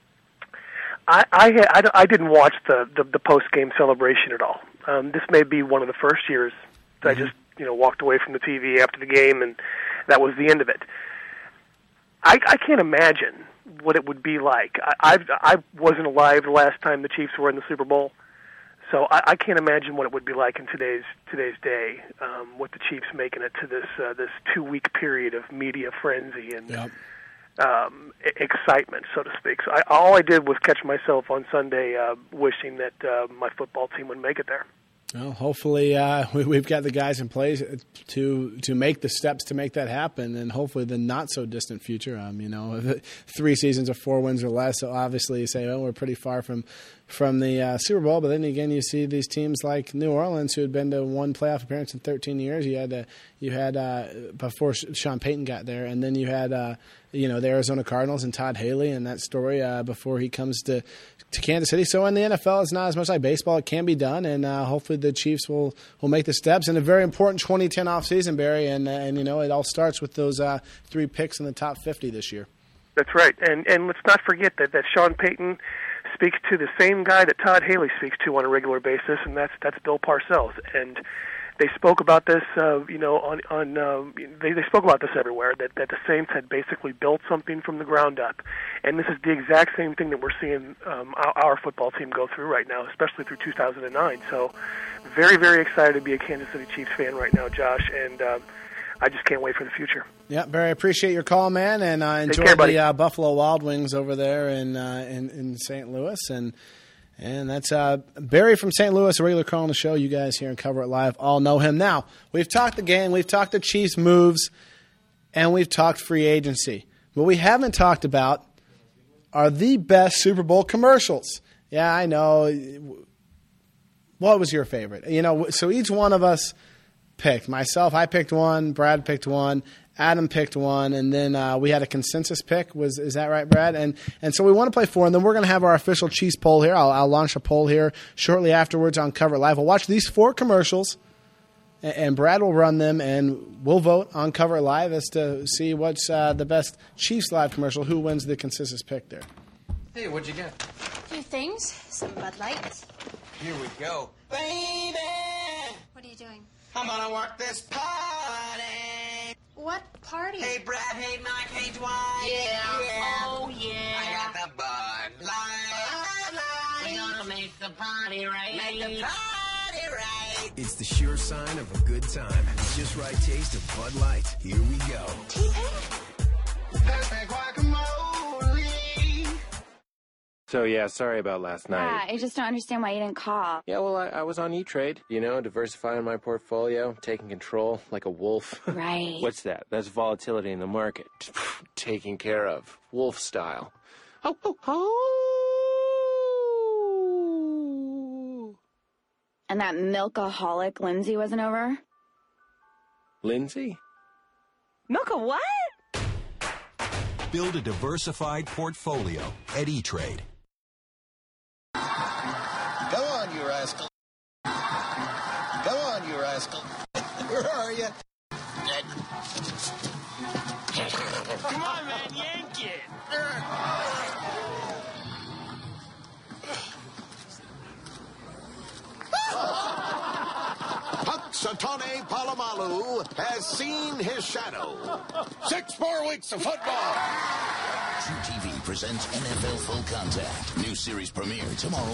I I, had, I, I didn't watch the, the, the post-game celebration at all. Um, this may be one of the first years that mm-hmm. I just you know walked away from the T V after the game, and that was the end of it. I, I can't imagine what it would be like. I, I I wasn't alive the last time the Chiefs were in the Super Bowl, so I, I can't imagine what it would be like in today's today's day um, with the Chiefs making it to this uh, this two week period of media frenzy and yep. um, excitement, so to speak. So I, all I did was catch myself on Sunday uh, wishing that uh, my football team would make it there. Well, hopefully uh, we, we've got the guys in place to to make the steps to make that happen, and hopefully the not so distant future. Um, you know, three seasons of four wins or less. So obviously, you say, oh, we're pretty far from from the uh, Super Bowl. But then again, you see these teams like New Orleans, who had been to one playoff appearance in thirteen years. You had uh, you had uh, before Sean Payton got there, and then you had uh, you know the Arizona Cardinals and Todd Haley and that story uh, before he comes to. to Kansas City. So in the N F L, it's not as much like baseball. It can be done, and uh, hopefully the Chiefs will, will make the steps in a very important twenty ten offseason, Barry, and, uh, and, you know, it all starts with those uh, three picks in the top fifty this year. That's right, and and let's not forget that, that Sean Payton speaks to the same guy that Todd Haley speaks to on a regular basis, and that's that's Bill Parcells. And they spoke about this, uh, you know, on on um, they they spoke about this everywhere. That that the Saints had basically built something from the ground up, and this is the exact same thing that we're seeing um, our, our football team go through right now, especially through two thousand nine. So, very very excited to be a Kansas City Chiefs fan right now, Josh, and uh, I just can't wait for the future. Yeah, Barry, appreciate your call, man, and uh, enjoy care, the uh, Buffalo Wild Wings over there in uh, in, in Saint Louis, and. And that's uh, Barry from Saint Louis, a regular call on the show. You guys here in Cover It Live all know him. Now, we've talked the game, we've talked the Chiefs' moves, and we've talked free agency. What we haven't talked about are the best Super Bowl commercials. Yeah, I know. What was your favorite? You know, so each one of us picked. Myself, I picked one. Brad picked one. Adam picked one, and then uh, we had a consensus pick. Was is that right, Brad? And and so we want to play four, and then we're going to have our official Chiefs poll here. I'll, I'll launch a poll here shortly afterwards on Cover It Live. We'll watch these four commercials, and, and Brad will run them, and we'll vote on Cover It Live as to see what's uh, the best Chiefs Live commercial, who wins the consensus pick there. Hey, what'd you get? A few things. Some Bud Light. Here we go. Baby! What are you doing? I'm gonna work this party! What party? Hey, Brad, hey, Mike, hey, Dwight. Yeah. yeah. Oh, yeah. I got the Bud Light. Bud Light. We're gonna make the party right. Make the party right. It's the sure sign of a good time. Just right taste of Bud Light. Here we go. T-Pain. Perfect guacamole. So, yeah, sorry about last night. Yeah, I just don't understand why you didn't call. Yeah, well, I, I was on E-Trade, you know, diversifying my portfolio, taking control like a wolf. Right. What's that? That's volatility in the market. Taken care of. Wolf style. Oh, oh, oh. And that milkaholic Lindsay wasn't over? Lindsay? Milka what? Build a diversified portfolio at E-Trade. Come on, you rascal. Come on, you rascal. Where are you? Come on, man, yank it. Satane Palomalu has seen his shadow. Six more weeks of football. True T V presents N F L Full Contact. New series premiere tomorrow.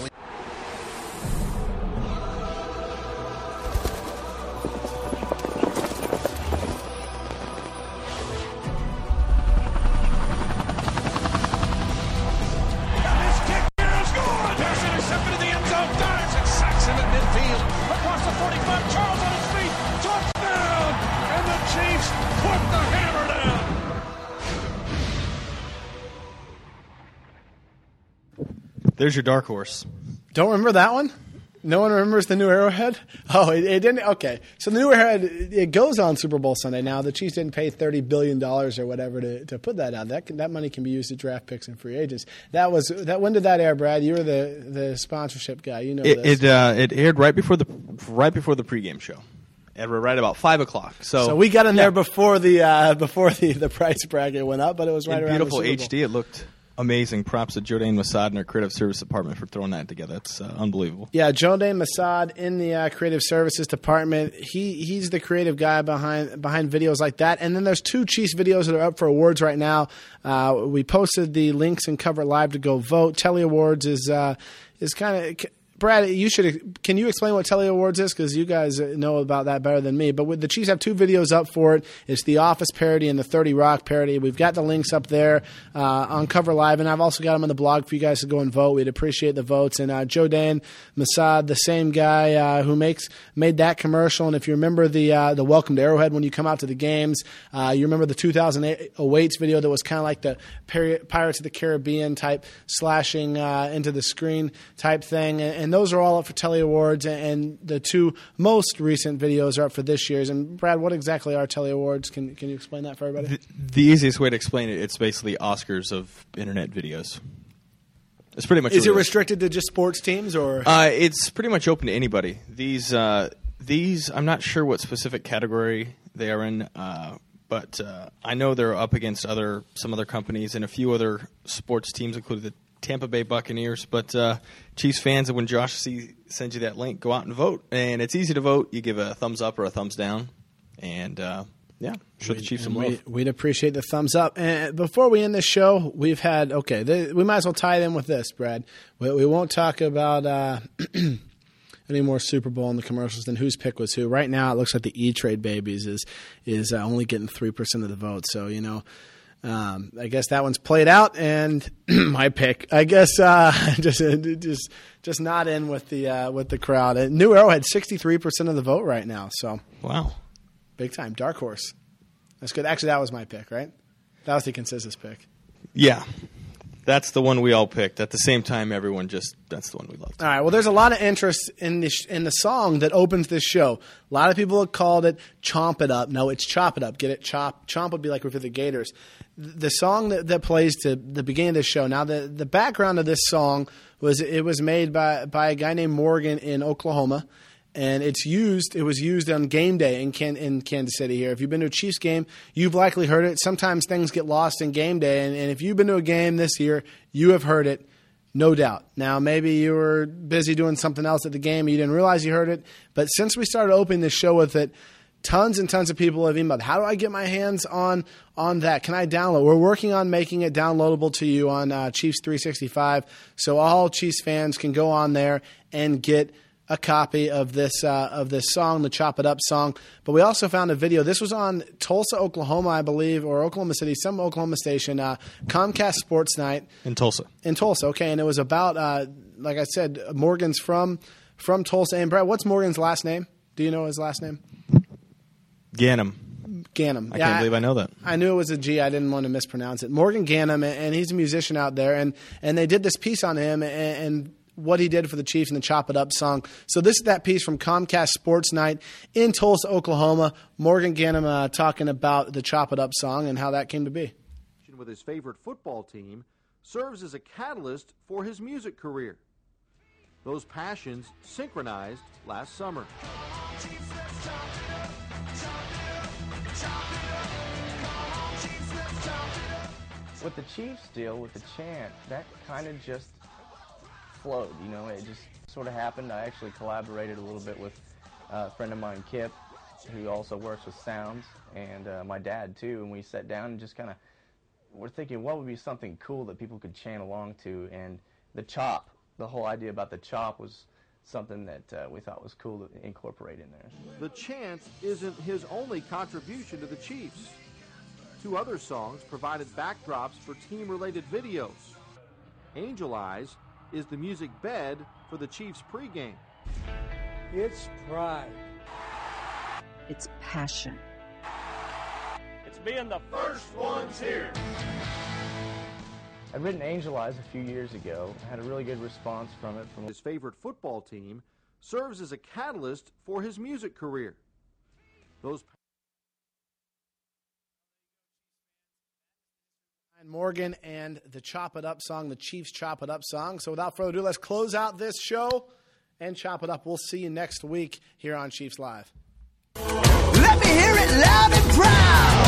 There's your dark horse. Don't remember that one? No one remembers the new Arrowhead? Oh, it, it didn't? Okay. So the new Arrowhead, it goes on Super Bowl Sunday now. The Chiefs didn't pay thirty billion dollars or whatever to, to put that out. That can, that money can be used to draft picks and free agents. That was that. When did that air, Brad? You were the, the sponsorship guy. You know it, this. It uh, it aired right before the right before the pregame show. At right about five o'clock. So, so we got in yeah. there before the uh, before the, the price bracket went up, but it was right in around beautiful the Super Bowl. H D. It looked amazing. Props to Joe Dane Masad and our creative service department for throwing that together. That's uh, unbelievable. Yeah, Joe Dane Masad in the uh, creative services department. He he's the creative guy behind behind videos like that. And then there's two Chiefs videos that are up for awards right now. Uh, we posted the links and Cover It Live to go vote. Telly Awards is uh, is kind of. Brad, you should. Can you explain what Telly Awards is? Because you guys know about that better than me. But with the Chiefs have two videos up for it. It's the Office parody and the thirty Rock parody. We've got the links up there uh, on Cover Live, and I've also got them on the blog for you guys to go and vote. We'd appreciate the votes. And uh, Joe Dane Masad, the same guy uh, who makes made that commercial. And if you remember the uh, the Welcome to Arrowhead when you come out to the games, uh, you remember the two thousand eight Awaits video that was kind of like the Pirates of the Caribbean type slashing uh, into the screen type thing. And, and those are all up for Telly Awards, and the two most recent videos are up for this year's. And Brad, what exactly are Telly Awards? Can can you explain that for everybody? The, the easiest way to explain it, it's basically Oscars of internet videos. It's pretty much. Is it is. restricted to just sports teams, or uh, it's pretty much open to anybody. These uh, these I'm not sure what specific category they are in. Uh, But uh, I know they're up against other some other companies and a few other sports teams, including the Tampa Bay Buccaneers. But uh, Chiefs fans, when Josh see, sends you that link, go out and vote. And it's easy to vote. You give a thumbs up or a thumbs down. And, uh, yeah, show the Chiefs some we, love. We'd appreciate the thumbs up. And before we end this show, we've had – okay, th- we might as well tie it in with this, Brad. We, we won't talk about uh, any more Super Bowl in the commercials than whose pick was who. Right now, it looks like the E-Trade Babies is, is uh, only getting three percent of the vote. So, you know – Um, I guess that one's played out, and my pick, I guess, uh, just just just not in with the uh, with the crowd. And New Arrow had sixty-three percent of the vote right now, so wow, big time, dark horse. That's good. Actually, that was my pick, right? That was the consensus pick. Yeah, that's the one we all picked. At the same time, everyone just that's the one we loved. All right. Well, there's a lot of interest in the sh- in the song that opens this show. A lot of people have called it "Chomp It Up." No, it's "Chop It Up." Get it? Chop. Chomp would be like for the Gators. The song that, that plays to the beginning of this show. Now, the, the background of this song was it was made by by a guy named Morgan in Oklahoma, and it's used. It was used on game day in Can, in Kansas City. Here, if you've been to a Chiefs game, you've likely heard it. Sometimes things get lost in game day, and, and if you've been to a game this year, you have heard it. No doubt. Now, maybe you were busy doing something else at the game and you didn't realize you heard it. But since we started opening this show with it, tons and tons of people have emailed, how do I get my hands on on that? Can I download? We're working on making it downloadable to you on uh, Chiefs three sixty-five, so all Chiefs fans can go on there and get a copy of this uh, of this song, the Chop It Up song. But we also found a video. This was on Tulsa, Oklahoma, I believe, or Oklahoma City, some Oklahoma station, uh, Comcast Sports Night. In Tulsa. In Tulsa, okay. And it was about, uh, like I said, Morgan's from from Tulsa. And Brad, what's Morgan's last name? Do you know his last name? Ganem. Ganem. I yeah, can't believe I know that. I knew it was a G. I didn't want to mispronounce it. Morgan Ganem, and he's a musician out there. And, and they did this piece on him and, and what he did for the Chiefs in the Chop It Up song. So this is that piece from Comcast Sports Night in Tulsa, Oklahoma. Morgan Ganem uh, talking about the Chop It Up song and how that came to be. With his favorite football team serves as a catalyst for his music career. Those passions synchronized last summer. With the Chiefs deal, with the chant, that kind of just flowed, you know, it just sort of happened. I actually collaborated a little bit with uh, a friend of mine, Kip, who also works with sounds, and uh, my dad too, and we sat down and just kind of we're thinking what would be something cool that people could chant along to, and the chop, the whole idea about the chop was something that uh, we thought was cool to incorporate in there. The chant isn't his only contribution to the Chiefs. Two other songs provided backdrops for team-related videos. Angel Eyes is the music bed for the Chiefs pregame. It's pride. It's passion. It's being the first ones here. I'd written Angel Eyes a few years ago. I had a really good response from it. From his favorite football team serves as a catalyst for his music career. Those Morgan and the Chop It Up song, the Chiefs Chop It Up song. So without further ado, let's close out this show and chop it up. We'll see you next week here on Chiefs Live. Let me hear it loud and proud.